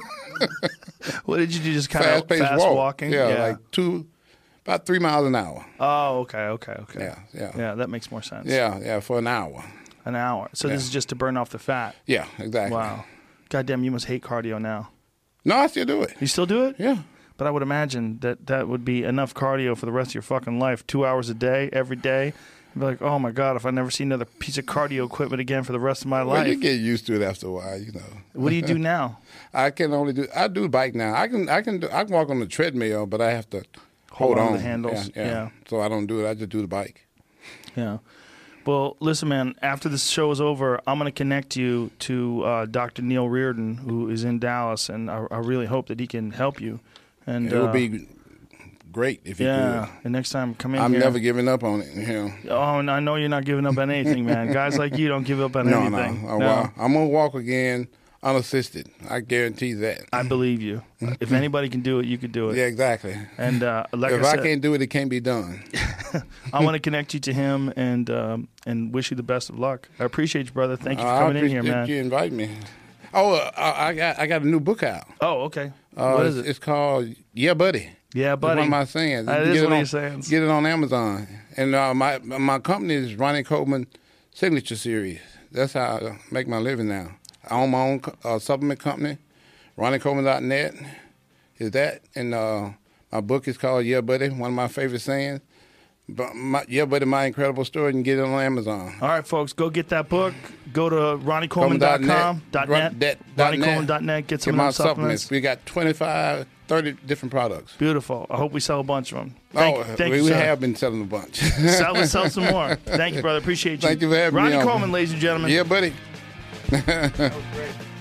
What did you do? Just kind of fast walking?
Yeah, like about 3 miles an hour.
Oh, okay.
Yeah.
Yeah, that makes more sense.
Yeah, for an hour.
An hour. So this is just to burn off the fat.
Yeah, exactly.
Wow. Goddamn, you must hate cardio now.
No, I still do it.
You still do it?
Yeah.
But I would imagine that would be enough cardio for the rest of your fucking life. 2 hours a day, every day. I'd be like, oh my God, if I never see another piece of cardio equipment again for the rest of my life.
Well, you get used to it after a while,
What do you do now?
I do bike now. I can walk on the treadmill, but I have to hold on
the handles. Yeah.
So I don't do it. I just do the bike.
Yeah. Well, listen, man, after this show is over, I'm going to connect you to Dr. Neil Reardon, who is in Dallas, and I really hope that he can help you. And
it would be great if you could.
Yeah, and next time come in
I'm
here.
never giving up on it.
Oh, and I know you're not giving up on anything, man. Guys like you don't give up on anything.
No. Well, I'm going to walk again unassisted. I guarantee that.
I believe you. If anybody can do it, you could do it.
Yeah, exactly.
And like
if
I said,
I can't do it, it can't be done.
I want to connect you to him and wish you the best of luck. I appreciate you, brother. Thank you for coming in here, man.
You invite me. Oh, I got a new book out.
Oh, okay. What is it?
It's called Yeah, Buddy.
Yeah, buddy.
It's one of my sayings.
That is one of your sayings.
Get it on Amazon. And my company is Ronnie Coleman Signature Series. That's how I make my living now. I own my own supplement company, RonnieColeman.net is that. And my book is called Yeah, Buddy, one of my favorite sayings. Yeah, Buddy, My Incredible Story. You can get it on Amazon.
All right, folks, go get that book. Go to RonnieColeman.com, RonnieColeman.net. Get some of them supplements.
We got 25, 30 different products.
Beautiful. I hope we sell a bunch of them. Thank you,
we
sir.
have been selling a bunch.
Let's sell some more. Thank you, brother. Appreciate you.
Thank you for having me
Ronnie
on.
Coleman, ladies and gentlemen.
Yeah, buddy.
That was great.